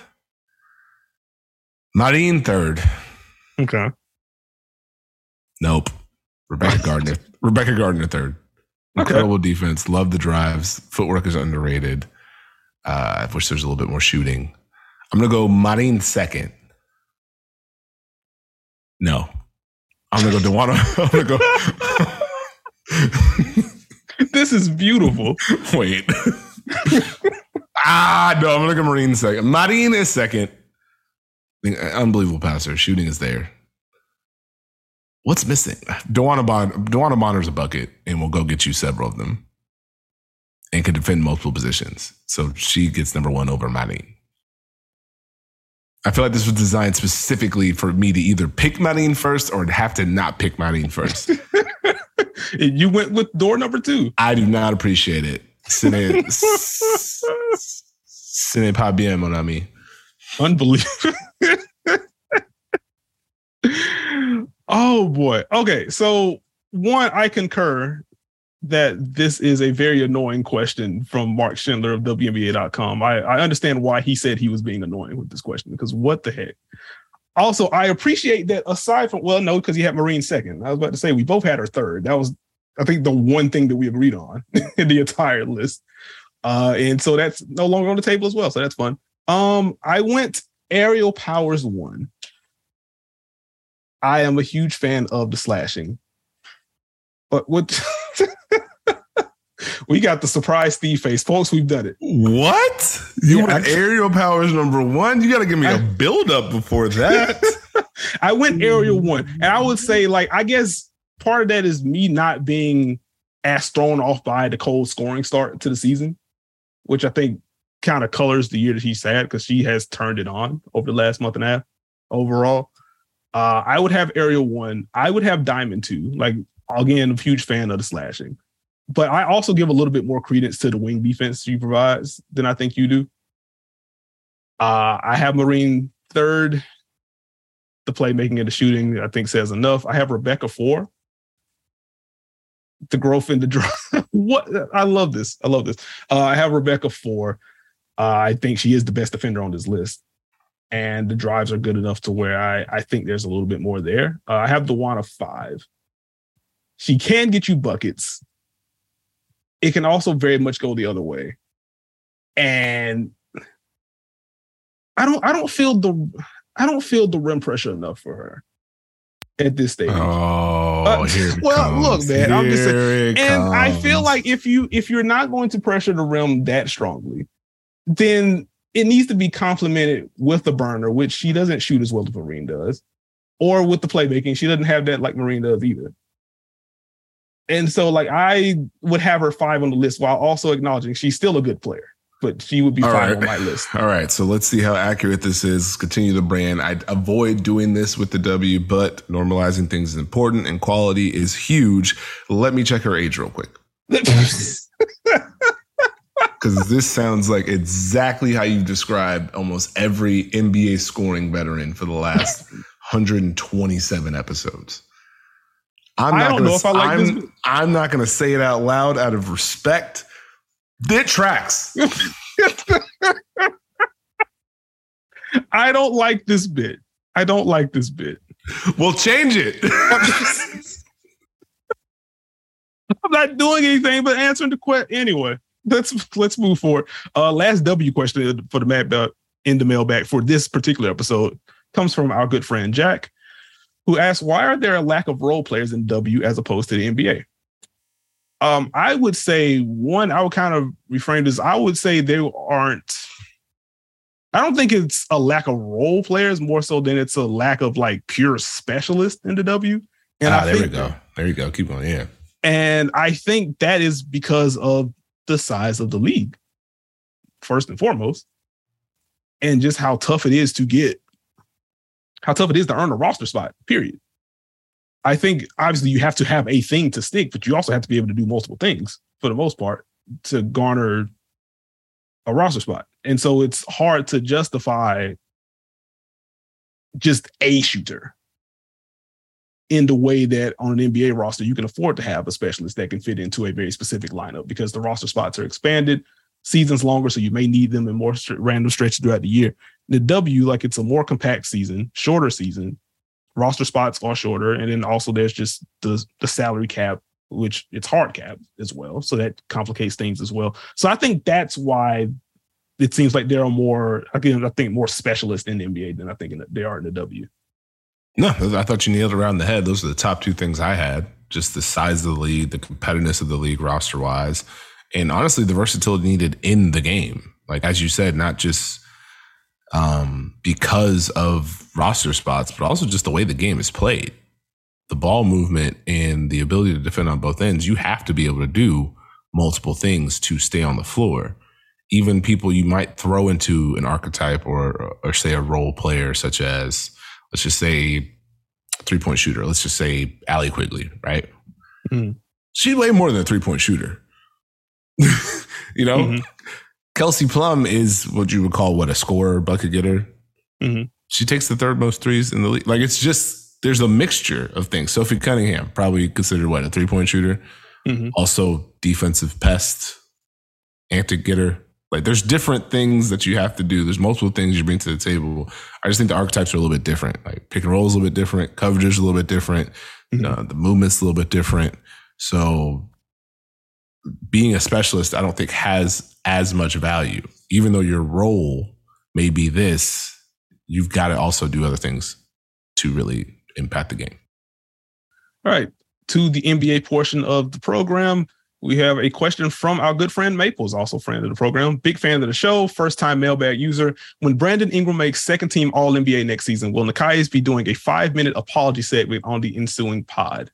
Marine third. Okay. Nope. Rebecca Gardner third. Incredible defense. Love the drives. Footwork is underrated. I wish there's a little bit more shooting. I'm going to go Marine second. No. I'm going to go DeWanna. I'm going to go. This is beautiful. Wait. No, I'm going to go Marine second. Marine is second. Unbelievable passer. Shooting is there. What's missing? DeWanna Bonner's a bucket, and we'll go get you several of them. And can defend multiple positions. So she gets number 1 over Marine. I feel like this was designed specifically for me to either pick Marine first or have to not pick Marine first. You went with door number 2. I do not appreciate it. Ce n'est pas bien, mon ami. Unbelievable. Oh, boy. Okay, so one, I concur that this is a very annoying question from Mark Schindler of WNBA.com. I understand why he said he was being annoying with this question, because what the heck? Also, I appreciate that aside from, well, no, because you had Marine second. I was about to say we both had her third. That was, I think, the one thing that we agreed on in the entire list. And so that's no longer on the table as well. So that's fun. I went Aerial Powers 1. I am a huge fan of the slashing. But what... We got the surprise Steve face. Folks, we've done it. What? You went Aerial Powers number 1? You got to give me a build-up before that. I went Aerial 1. And I would say, I guess part of that is me not being as thrown off by the cold scoring start to the season, which I think kind of colors the year that she's had because she has turned it on over the last month and a half overall. I would have Aerial 1. I would have Diamond 2. Again, I'm a huge fan of the slashing. But I also give a little bit more credence to the wing defense she provides than I think you do. I have Marine third. The playmaking and the shooting, I think, says enough. I have Rebecca 4. The growth in the drive. What? I love this. I have Rebecca 4. I think she is the best defender on this list. And the drives are good enough to where I think there's a little bit more there. I have DeWanna 5. She can get you buckets. It can also very much go the other way. And I don't feel the rim pressure enough for her at this stage. Look, man, I'm just saying, and I feel like if you're not going to pressure the rim that strongly, then it needs to be complemented with the burner, which she doesn't shoot as well as Marine does, or with the playmaking. She doesn't have that like Marine does either. And so, like, I would have her 5 on the list while also acknowledging she's still a good player. But she would be 5 on my list. All right. So let's see how accurate this is. Continue the brand. I avoid doing this with the W, but normalizing things is important and quality is huge. Let me check her age real quick. Because this sounds like exactly how you've described almost every NBA scoring veteran for the last 127 episodes. I don't know if I like this. I'm not going to say it out loud out of respect. It tracks. I don't like this bit. Well, change it. I'm not doing anything but answering the question. Anyway, let's move forward. Last W question for the mailbag for this particular episode comes from our good friend Jack, who asks, why are there a lack of role players in W as opposed to the NBA? I would say I would kind of reframe this. I would say I don't think it's a lack of role players more so than it's a lack of like pure specialists in the W. And there we go. Keep going. Yeah. And I think that is because of the size of the league, first and foremost, and just how tough it is to earn a roster spot, period. I think obviously you have to have a thing to stick, but you also have to be able to do multiple things for the most part to garner a roster spot. And so it's hard to justify just a shooter in the way that on an NBA roster, you can afford to have a specialist that can fit into a very specific lineup because the roster spots are expanded, seasons longer, so you may need them in more random stretches throughout the year. The W, like it's a more compact season, shorter season, roster spots are shorter. And then also there's just the salary cap, which it's hard cap as well. So that complicates things as well. So I think that's why it seems like there are more specialists in the NBA than I think they are in the W. No, I thought you nailed it around the head. Those are the top 2 things I had. Just the size of the league, the competitiveness of the league roster wise, and honestly, the versatility needed in the game. Like, as you said, not just because of roster spots, but also just the way the game is played. The ball movement and the ability to defend on both ends, you have to be able to do multiple things to stay on the floor. Even people you might throw into an archetype or say a role player, such as, let's just say, 3-point shooter. Let's just say Allie Quigley, right? Mm-hmm. She's way more than a 3-point shooter. You know? Mm-hmm. Kelsey Plum is what you would call a scorer, bucket getter. Mm-hmm. She takes the 3rd most threes in the league. Like, it's just, there's a mixture of things. Sophie Cunningham, probably considered a 3-point shooter. Mm-hmm. Also defensive pest, anti-getter. Like, there's different things that you have to do. There's multiple things you bring to the table. I just think the archetypes are a little bit different. Like, pick and roll is a little bit different. Coverage is a little bit different. Mm-hmm. The movement's a little bit different. So being a specialist, I don't think has as much value. Even though your role may be this, you've got to also do other things to really impact the game. All right. To the NBA portion of the program, we have a question from our good friend Maples, also friend of the program, big fan of the show, first-time mailbag user. When Brandon Ingram makes second-team All-NBA next season, will Nekias be doing a 5-minute apology segment on the ensuing pod?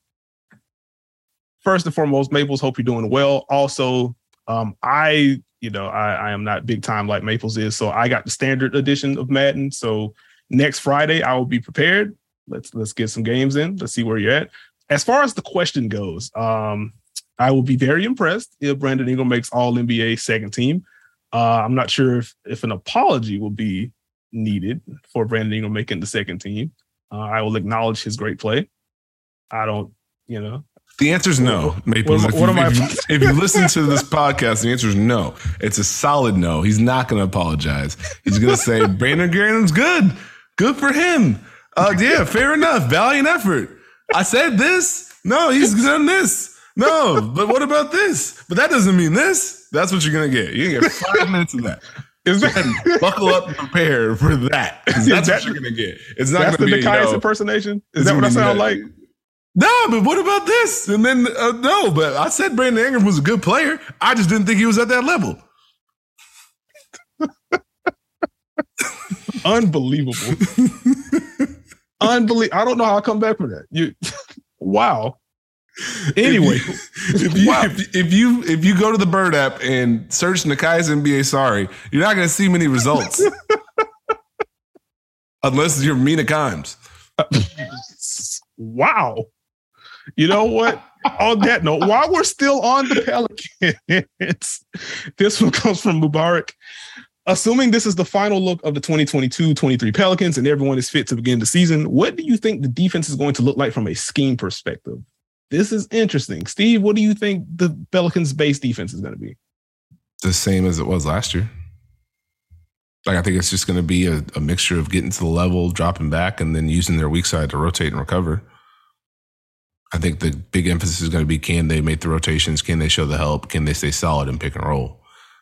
First and foremost, Maples, hope you're doing well. Also, I am not big time like Maples is, so I got the standard edition of Madden. So next Friday, I will be prepared. Let's get some games in. Let's see where you're at. As far as the question goes, I will be very impressed if Brandon Ingram makes All NBA second team. I'm not sure if an apology will be needed for Brandon Ingram making the second team. I will acknowledge his great play. I don't, The answer is no, Maples. If you listen to this podcast, the answer is no. It's a solid no. He's not going to apologize. He's going to say, Brandon Ingram's good. Good for him. Yeah, fair enough. Valiant effort. I said this. No, he's done this. No, but what about this? But that doesn't mean this. That's what you're going to get. You're going to get 5 minutes of that. Buckle up and prepare for that. That's what you're going to get. It's not going to be the Nekias impersonation. Is that what I sound like? No, but what about this? And then, no, but I said Brandon Ingram was a good player. I just didn't think he was at that level. Unbelievable. I don't know how I come back from that. Wow. Anyway, if you go to the Bird app and search Nekias NBA sorry, you're not going to see many results. Unless you're Mina Kimes. Wow. You know what? On that note, while we're still on the Pelicans, this one comes from Mubarak. Assuming this is the final look of the 2022-23 Pelicans and everyone is fit to begin the season, what do you think the defense is going to look like from a scheme perspective? This is interesting. Steve, what do you think the Pelicans' base defense is going to be? The same as it was last year. I think it's just going to be a mixture of getting to the level, dropping back, and then using their weak side to rotate and recover. I think the big emphasis is going to be, can they make the rotations? Can they show the help? Can they stay solid in pick and roll?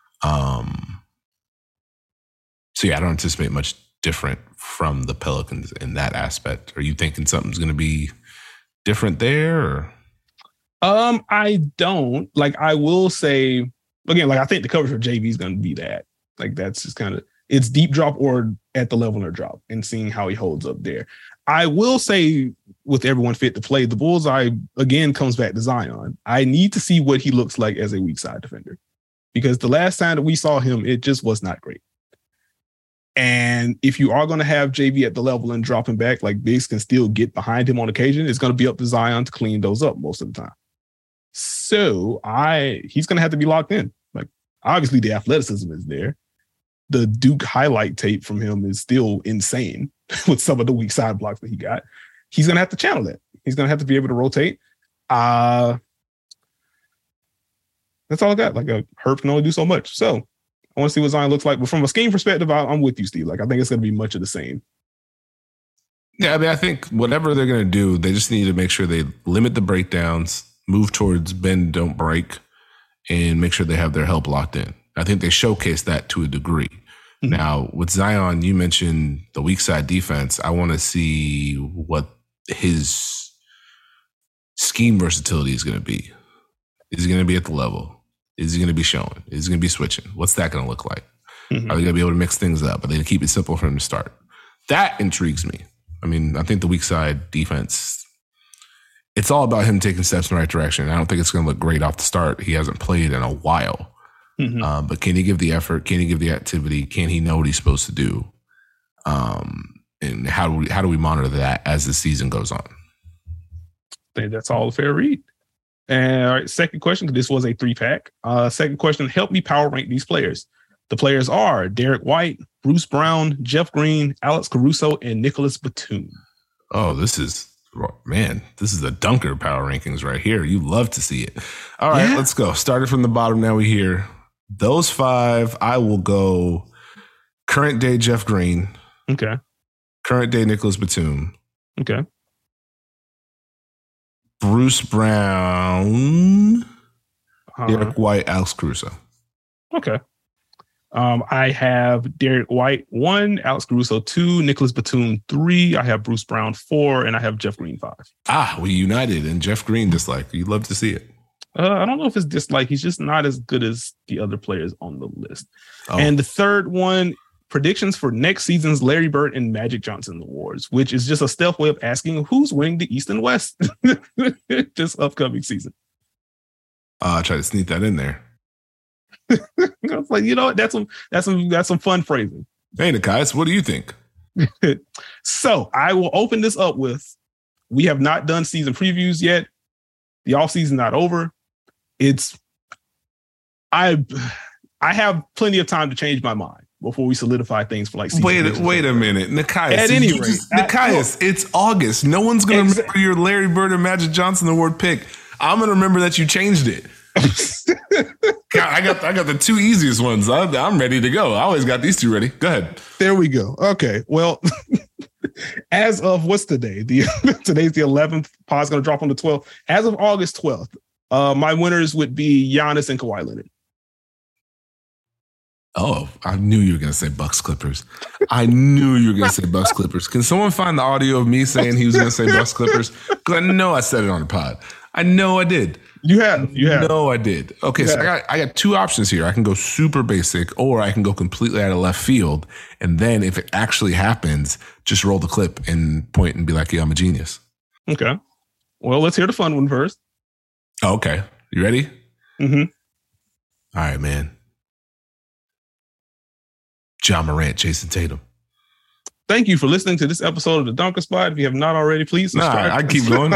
So, yeah, I don't anticipate much different from the Pelicans in that aspect. Are you thinking something's going to be different there? Or? I don't. I will say, again, I think the coverage for JV is going to be that. That's just kind of, it's deep drop or at the level or drop and seeing how he holds up there. I will say, with everyone fit to play, the bullseye, again, comes back to Zion. I need to see what he looks like as a weak side defender, because the last time that we saw him, it just was not great. And if you are going to have JV at the level and dropping back, bigs can still get behind him on occasion, it's going to be up to Zion to clean those up most of the time. So he's going to have to be locked in. Obviously the athleticism is there. The Duke highlight tape from him is still insane with some of the weak side blocks that he got. He's going to have to channel that. He's going to have to be able to rotate. That's all I got. Herb can only do so much. So I want to see what Zion looks like. But from a scheme perspective, I'm with you, Steve. I think it's going to be much of the same. Yeah, I think whatever they're going to do, they just need to make sure they limit the breakdowns, move towards bend, don't break, and make sure they have their help locked in. I think they showcase that to a degree. Mm-hmm. Now, with Zion, you mentioned the weak side defense. I want to see what his scheme versatility is going to be. Is he going to be at the level? Is he going to be showing? Is he going to be switching? What's that going to look like? Mm-hmm. Are they going to be able to mix things up? Are they going to keep it simple for him to start? That intrigues me. I think the weak side defense, it's all about him taking steps in the right direction. I don't think it's going to look great off the start. He hasn't played in a while. Mm-hmm. But can he give the effort? Can he give the activity? Can he know what he's supposed to do? And how do we monitor that as the season goes on? I think that's all a fair read. And all right, second question, because this was a 3-pack. Second question, help me power rank these players. The players are Derek White, Bruce Brown, Jeff Green, Alex Caruso, and Nicholas Batum. Oh, this is the dunker power rankings right here. You love to see it. All right, Let's go. Started from the bottom. Now we hear those 5. I will go current day Jeff Green. Okay. Current day Nicholas Batum. Okay. Bruce Brown. Derek White, Alex Caruso. Okay. I have Derek White 1, Alex Caruso 2, Nicholas Batum 3. I have Bruce Brown 4, and I have Jeff Green 5. We united, and Jeff Green dislike. You'd love to see it. I don't know if it's dislike. He's just not as good as the other players on the list. Oh. And the third one, predictions for next season's Larry Bird and Magic Johnson Awards, which is just a stealth way of asking who's winning the East and West this upcoming season. I try to sneak that in there. I was like, what? That's some fun phrasing. Hey, Nekias, what do you think? So I will open this up with, we have not done season previews yet. The offseason not over. I have plenty of time to change my mind before we solidify things for like season. Wait a minute, Nekias. At any rate, Nekias, it's August. No one's going to remember your Larry Bird and Magic Johnson award pick. I'm going to remember that you changed it. I got the two easiest ones. I'm ready to go. I always got these two ready. Go ahead. There we go. Okay. Well, as of what's today? Today's the 11th. Pod's going to drop on the 12th. As of August 12th, my winners would be Giannis and Kawhi Leonard. Oh, I knew you were going to say Bucks Clippers. I knew you were going to say Bucks Clippers. Can someone find the audio of me saying he was going to say Bucks Clippers? Because I know I said it on the pod. I know I did. You have. No, I did. Okay, so I got two options here. I can go super basic, or I can go completely out of left field. And then if it actually happens, just roll the clip and point and be like, yeah, I'm a genius. Okay. Well, let's hear the fun one first. Oh, okay. You ready? Mm-hmm. All right, man. Ja Morant, Jason Tatum. Thank you for listening to this episode of the Dunker Spot. If you have not already, please subscribe. I keep going.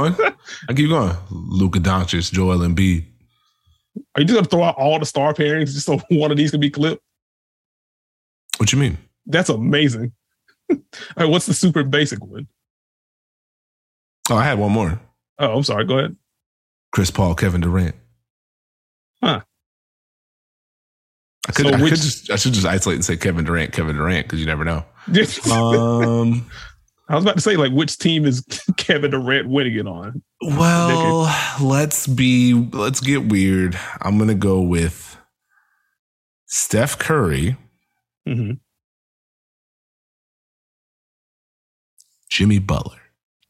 Luka Doncic, Joel Embiid. Are you just going to throw out all the star pairings just so one of these can be clipped? What you mean? That's amazing. All right, what's the super basic one? Oh, I had one more. Oh, I'm sorry. Go ahead. Chris Paul, Kevin Durant. Huh. I should just isolate and say Kevin Durant, because you never know. I was about to say, like, which team is Kevin Durant winning it on? Well, let's get weird. I'm gonna go with Steph Curry, Jimmy Butler.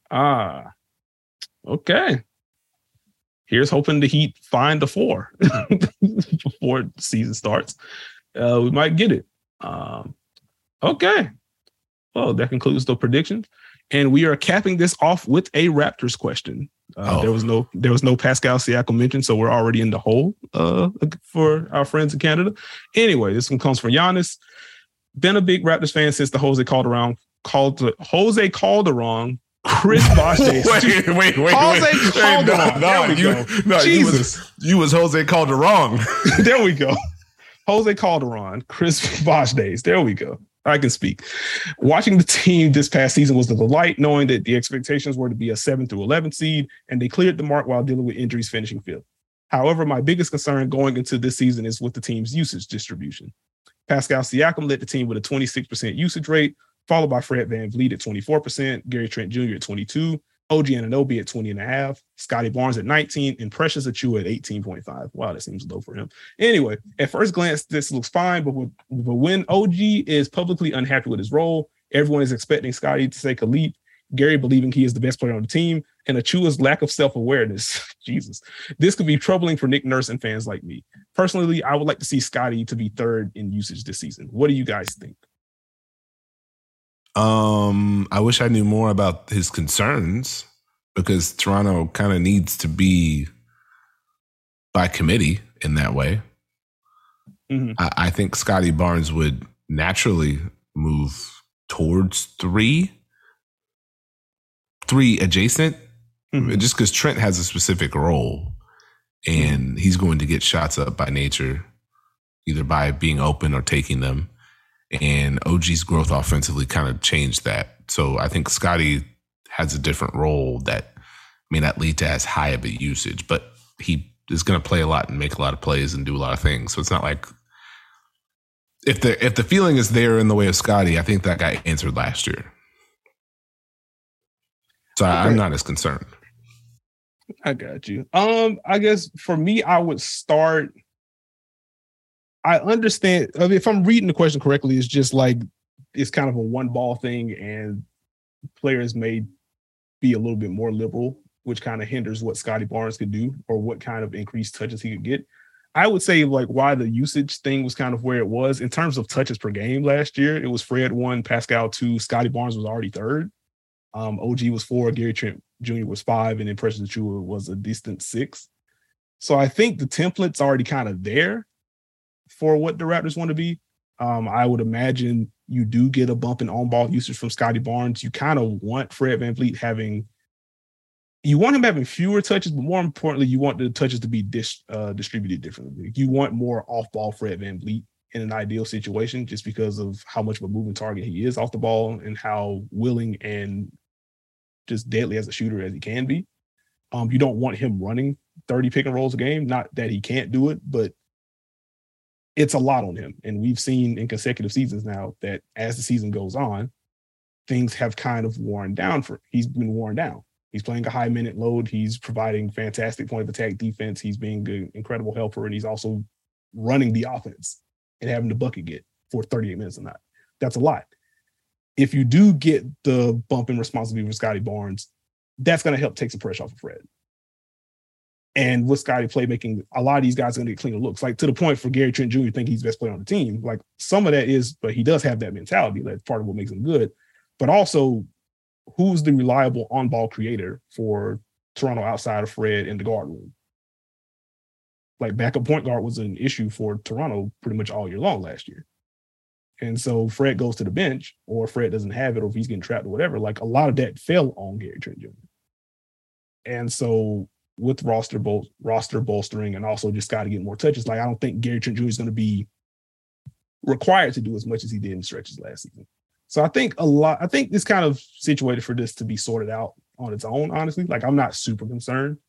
Okay. Here's hoping the Heat find the 4 before the season starts. We might get it. Okay. Well, that concludes the predictions. And we are capping this off with a Raptors question. There was no Pascal Siakam mention, so we're already in the hole for our friends in Canada. Anyway, this one comes from Giannis. Been a big Raptors fan since the Jose Calderon, Chris Bosh days. Wait. Jose Calderon. Jesus. You was Jose Calderon. There we go. Jose Calderon, Chris Bosh days. There we go. I can speak. Watching the team this past season was a delight, knowing that the expectations were to be a 7 through 11 seed, and they cleared the mark while dealing with injuries finishing fifth. However, my biggest concern going into this season is with the team's usage distribution. Pascal Siakam led the team with a 26% usage rate, followed by Fred VanVleet at 24%, Gary Trent Jr. at 22%, OG Anunoby at 20.5%, Scotty Barnes at 19%, and Precious Achiuwa at 18.5%. Wow, that seems low for him. Anyway, at first glance, this looks fine, but when OG is publicly unhappy with his role, everyone is expecting Scotty to take a leap, Gary believing he is the best player on the team, and Achiuwa's lack of self-awareness. Jesus. This could be troubling for Nick Nurse and fans like me. Personally, I would like to see Scotty to be third in usage this season. What do you guys think? I wish I knew more about his concerns, because Toronto kind of needs to be by committee in that way. Mm-hmm. I think Scotty Barnes would naturally move towards three adjacent, just because Trent has a specific role and he's going to get shots up by nature, either by being open or taking them. And OG's growth offensively kind of changed that. So I think Scotty has a different role that may not lead to as high of a usage, but he is going to play a lot and make a lot of plays and do a lot of things. So it's not like if the feeling is there in the way of Scotty, I think that got answered last year. So okay. I'm not as concerned. I got you. I guess for me, I would start. I understand. I mean, if I'm reading the question correctly, it's just like it's kind of a one ball thing, and players may be a little bit more liberal, which kind of hinders what Scotty Barnes could do or what kind of increased touches he could get. I would say like why the usage thing was kind of where it was in terms of touches per game last year. It was Fred 1, Pascal 2, Scotty Barnes was already third. OG was 4, Gary Trent Jr. was 5, and then Precious Achiuwa was a distant 6. So I think the template's already kind of there for what the Raptors want to be. I would imagine you do get a bump in on-ball usage from Scotty Barnes. You kind of want Fred VanVleet having you want him having fewer touches, but more importantly, you want the touches to be distributed differently. You want more off-ball Fred VanVleet in an ideal situation, just because of how much of a moving target he is off the ball and how willing and just deadly as a shooter as he can be. You don't want him running 30 pick and rolls a game. Not that he can't do it, but it's a lot on him. And we've seen in consecutive seasons now that as the season goes on, things have kind of worn down he's been worn down. He's playing a high minute load. He's providing fantastic point of attack defense. He's being an incredible helper, and he's also running the offense and having the bucket get for 38 minutes a night. That's a lot. If you do get the bump in responsibility for Scottie Barnes, that's going to help take some pressure off of Fred. And with Scottie playmaking, a lot of these guys are going to get cleaner looks. Like, to the point for Gary Trent Jr. think he's the best player on the team. Like, some of that is, but he does have that mentality. That's part of what makes him good. But also, who's the reliable on-ball creator for Toronto outside of Fred in the guard room? Like, backup point guard was an issue for Toronto pretty much all year long last year. And so Fred goes to the bench, or Fred doesn't have it, or if he's getting trapped or whatever, like, a lot of that fell on Gary Trent Jr. And so with roster bolstering and also just got to get more touches, like, I don't think Gary Trent Jr. is going to be required to do as much as he did in stretches last season. So I think it's kind of situated for this to be sorted out on its own, honestly. Like, I'm not super concerned.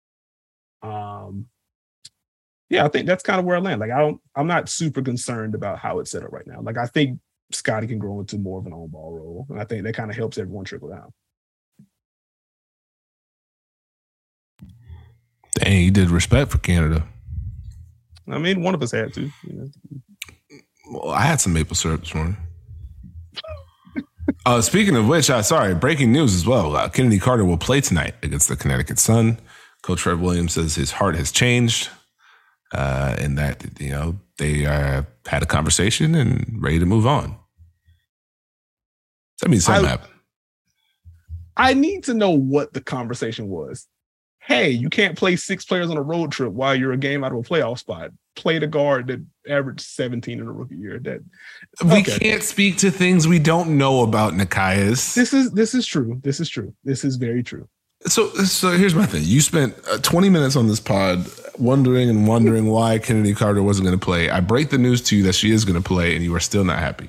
Yeah, I think that's kind of where I land. Like, I'm not super concerned about how it's set up right now. Like, I think Scottie can grow into more of an on-ball role, and I think that kind of helps everyone trickle down. Dang, you did respect for Canada. I mean, one of us had to. You know? Well, I had some maple syrup this morning. Speaking of which, breaking news as well. Kennedy Carter will play tonight against the Connecticut Sun. Coach Fred Williams says his heart has changed, and that, you know, they had a conversation and ready to move on. That means something happened. I need to know what the conversation was. Hey, you can't play 6 players on a road trip while you're a game out of a playoff spot. Play the guard that averaged 17 in a rookie year. We can't speak to things we don't know about, Nekias. This is true. This is true. This is very true. So here's my thing. You spent 20 minutes on this pod wondering why Kennedy Carter wasn't going to play. I break the news to you that she is going to play, and you are still not happy.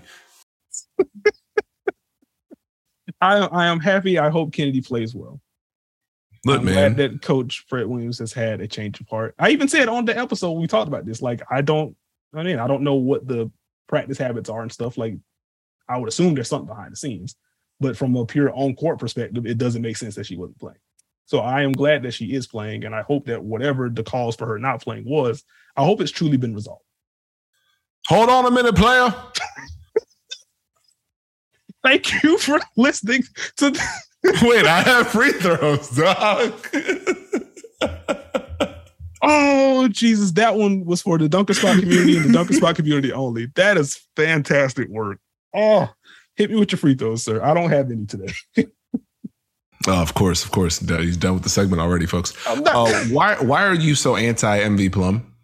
I am happy. I hope Kennedy plays well. Look, I'm man, glad that Coach Fred Williams has had a change of heart. I even said on the episode we talked about this. Like, I don't know what the practice habits are and stuff. Like, I would assume there's something behind the scenes, but from a pure on-court perspective, it doesn't make sense that she wasn't playing. So I am glad that she is playing, and I hope that whatever the cause for her not playing was, I hope it's truly been resolved. Hold on a minute, player. Thank you for listening to. Wait, I have free throws, dog. Oh, Jesus. That one was for the Dunker Spot community and the Dunker Spot community only. That is fantastic work. Oh, hit me with your free throws, sir. I don't have any today. Of course. He's done with the segment already, folks. Why are you so anti-MV Plum?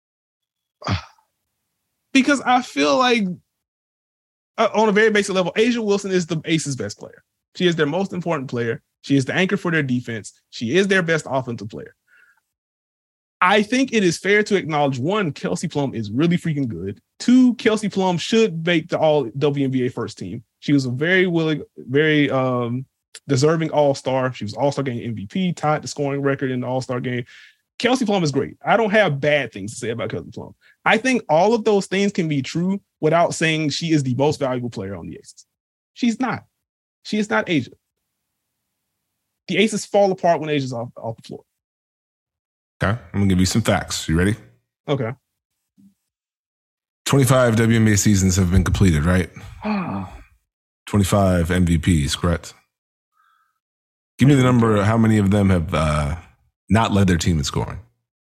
Because I feel like, on a very basic level, A'ja Wilson is the Aces' best player. She is their most important player. She is the anchor for their defense. She is their best offensive player. I think it is fair to acknowledge, 1, Kelsey Plum is really freaking good. 2, Kelsey Plum should make the all WNBA first team. She was a very deserving all-star. She was all-star game MVP, tied the scoring record in the all-star game. Kelsey Plum is great. I don't have bad things to say about Kelsey Plum. I think all of those things can be true without saying she is the most valuable player on the Aces. She's not. She is not A'ja. The Aces fall apart when A'ja's off the floor. Okay, I'm going to give you some facts. You ready? Okay. 25 WNBA seasons have been completed, right? 25 MVPs, correct? Give me the number of how many of them have not led their team in scoring.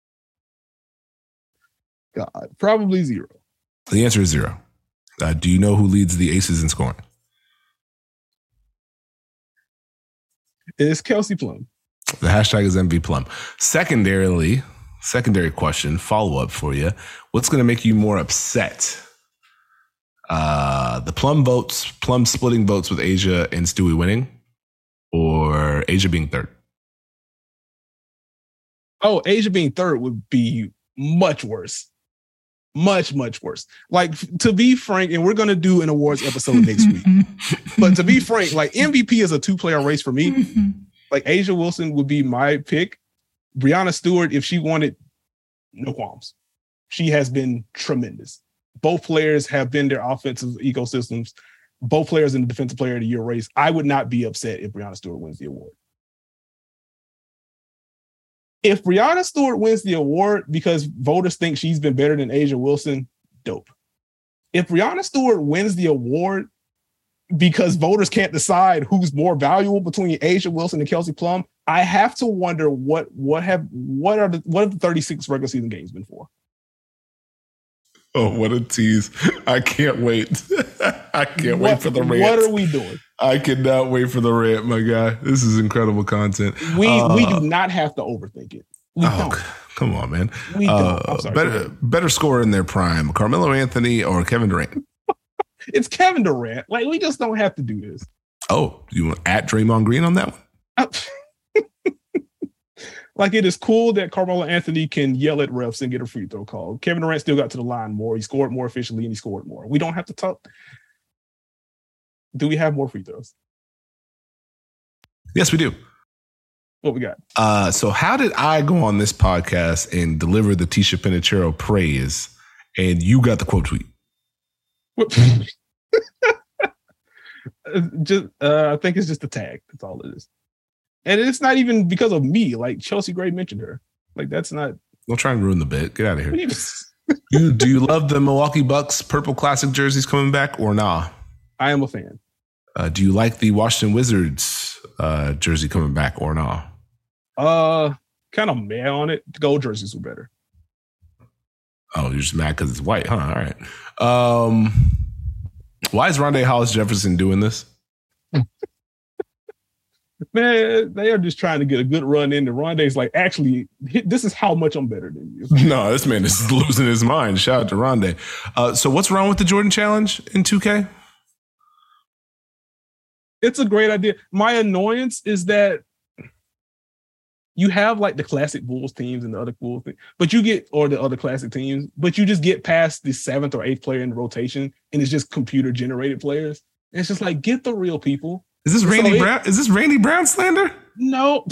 God, probably 0. The answer is 0. Do you know who leads the Aces in scoring? It's Kelsey Plum. The hashtag is MV Plum. Secondary question, follow-up for you. What's going to make you more upset? The Plum splitting votes with A'ja and Stewie winning, or A'ja being third? Oh, Asia being third would be much worse. Much, much worse. Like, to be frank, and we're going to do an awards episode next week, but to be frank, like, MVP is a 2-player race for me. Like, Asia Wilson would be my pick. Breanna Stewart, if she wanted, no qualms. She has been tremendous. Both players have been their offensive ecosystems. Both players in the Defensive Player of the Year race. I would not be upset if Breanna Stewart wins the award. If Breanna Stewart wins the award because voters think she's been better than Asia Wilson, dope. If Breanna Stewart wins the award because voters can't decide who's more valuable between Asia Wilson and Kelsey Plum, I have to wonder what have the 36 regular season games been for? Oh, what a tease. I can't wait. I can't wait for the rant. What are we doing? I cannot wait for the rant, my guy. This is incredible content. We do not have to overthink it. We don't. Come on, man. We don't. I'm sorry, better score in their prime, Carmelo Anthony or Kevin Durant? It's Kevin Durant. Like, we just don't have to do this. Oh, you want at Draymond Green on that one? Like, it is cool that Carmelo Anthony can yell at refs and get a free throw call. Kevin Durant still got to the line more. He scored more efficiently and he scored more. We don't have to talk. Do we have more free throws? Yes, we do. What we got? So how did I go on this podcast and deliver the Tisha Penicheiro praise and you got the quote tweet? I think it's just a tag. That's all it is. And it's not even because of me. Like, Chelsea Gray mentioned her. Like, that's not. Don't try and ruin the bit. Get out of here. Do you love the Milwaukee Bucks purple classic jerseys coming back or nah? I am a fan. Do you like the Washington Wizards jersey coming back or nah? Kind of mad on it. The gold jerseys were better. Oh, you're just mad because it's white, huh? All right. Why is Rondae Hollis Jefferson doing this? Man, they are just trying to get a good run in. And Rondae's like, actually, this is how much I'm better than you. No, this man is losing his mind. Shout out to Rondae. So what's wrong with the Jordan Challenge in 2K? It's a great idea. My annoyance is that you have like the classic Bulls teams and the other Bulls thing, but you get, or the other classic teams, but you just get past the 7th or 8th player in the rotation and it's just computer generated players. And it's just like, get the real people. Is this Randy Brown? Is this Randy Brown slander? No.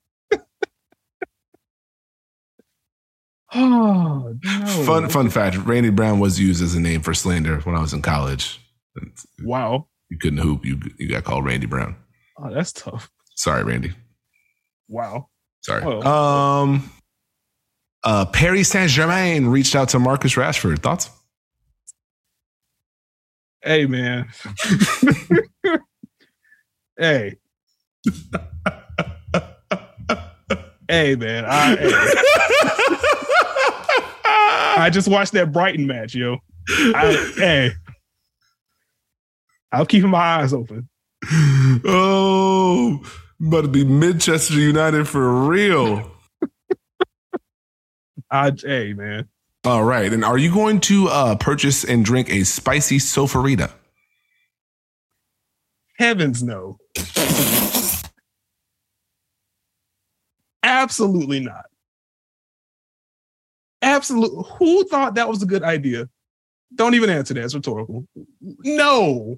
Oh, no. Fun fact. Randy Brown was used as a name for slander when I was in college. Wow. You couldn't hoop. You got called Randy Brown. Oh, that's tough. Sorry, Randy. Wow. Sorry. Paris Saint-Germain reached out to Marcus Rashford. Thoughts? Hey, man. Hey. Hey, man. I just watched that Brighton match, yo. I'm keeping my eyes open. Oh, about to be Manchester United for real. Hey, man. All right. And are you going to purchase and drink a spicy Sofarita? Heavens no. Absolutely not. Absolutely. Who thought that was a good idea? Don't even answer that. It's rhetorical. No.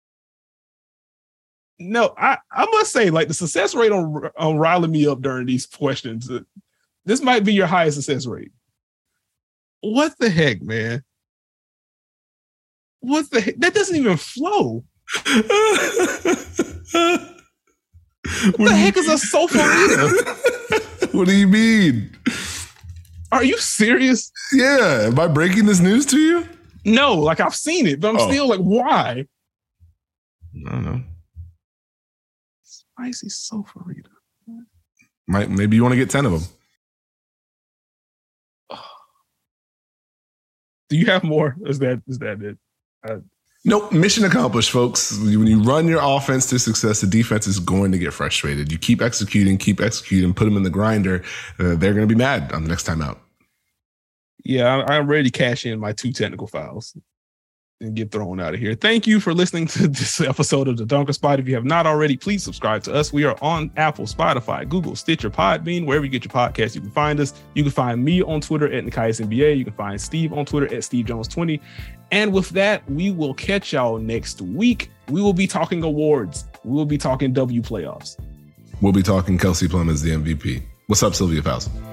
I must say, like, the success rate on riling me up during these questions, this might be your highest success rate. What the heck, man? What the heck? That doesn't even flow. What the heck is a Sofarita? What do you mean? Are you serious? Yeah. Am I breaking this news to you? No, like, I've seen it, but I'm still like, why? I don't know. Spicy Sofarita. Maybe you want to get 10 of them. Do you have more? Is that it? Nope. Mission accomplished, folks. When you run your offense to success, the defense is going to get frustrated. You keep executing, put them in the grinder. They're going to be mad on the next time out. Yeah, I'm ready to cash in my 2 technical fouls. and get thrown out of here. Thank you for listening to this episode of The Dunker Spot. If you have not already, please subscribe to us. We are on Apple, Spotify, Google, Stitcher, Podbean, wherever you get your podcasts, you can find us. You can find me on Twitter at Nikias NBA. You can find Steve on Twitter at SteveJones20. And with that, we will catch y'all next week. We will be talking awards. We will be talking W playoffs. We'll be talking Kelsey Plum as the MVP. What's up, Sylvia Fowles?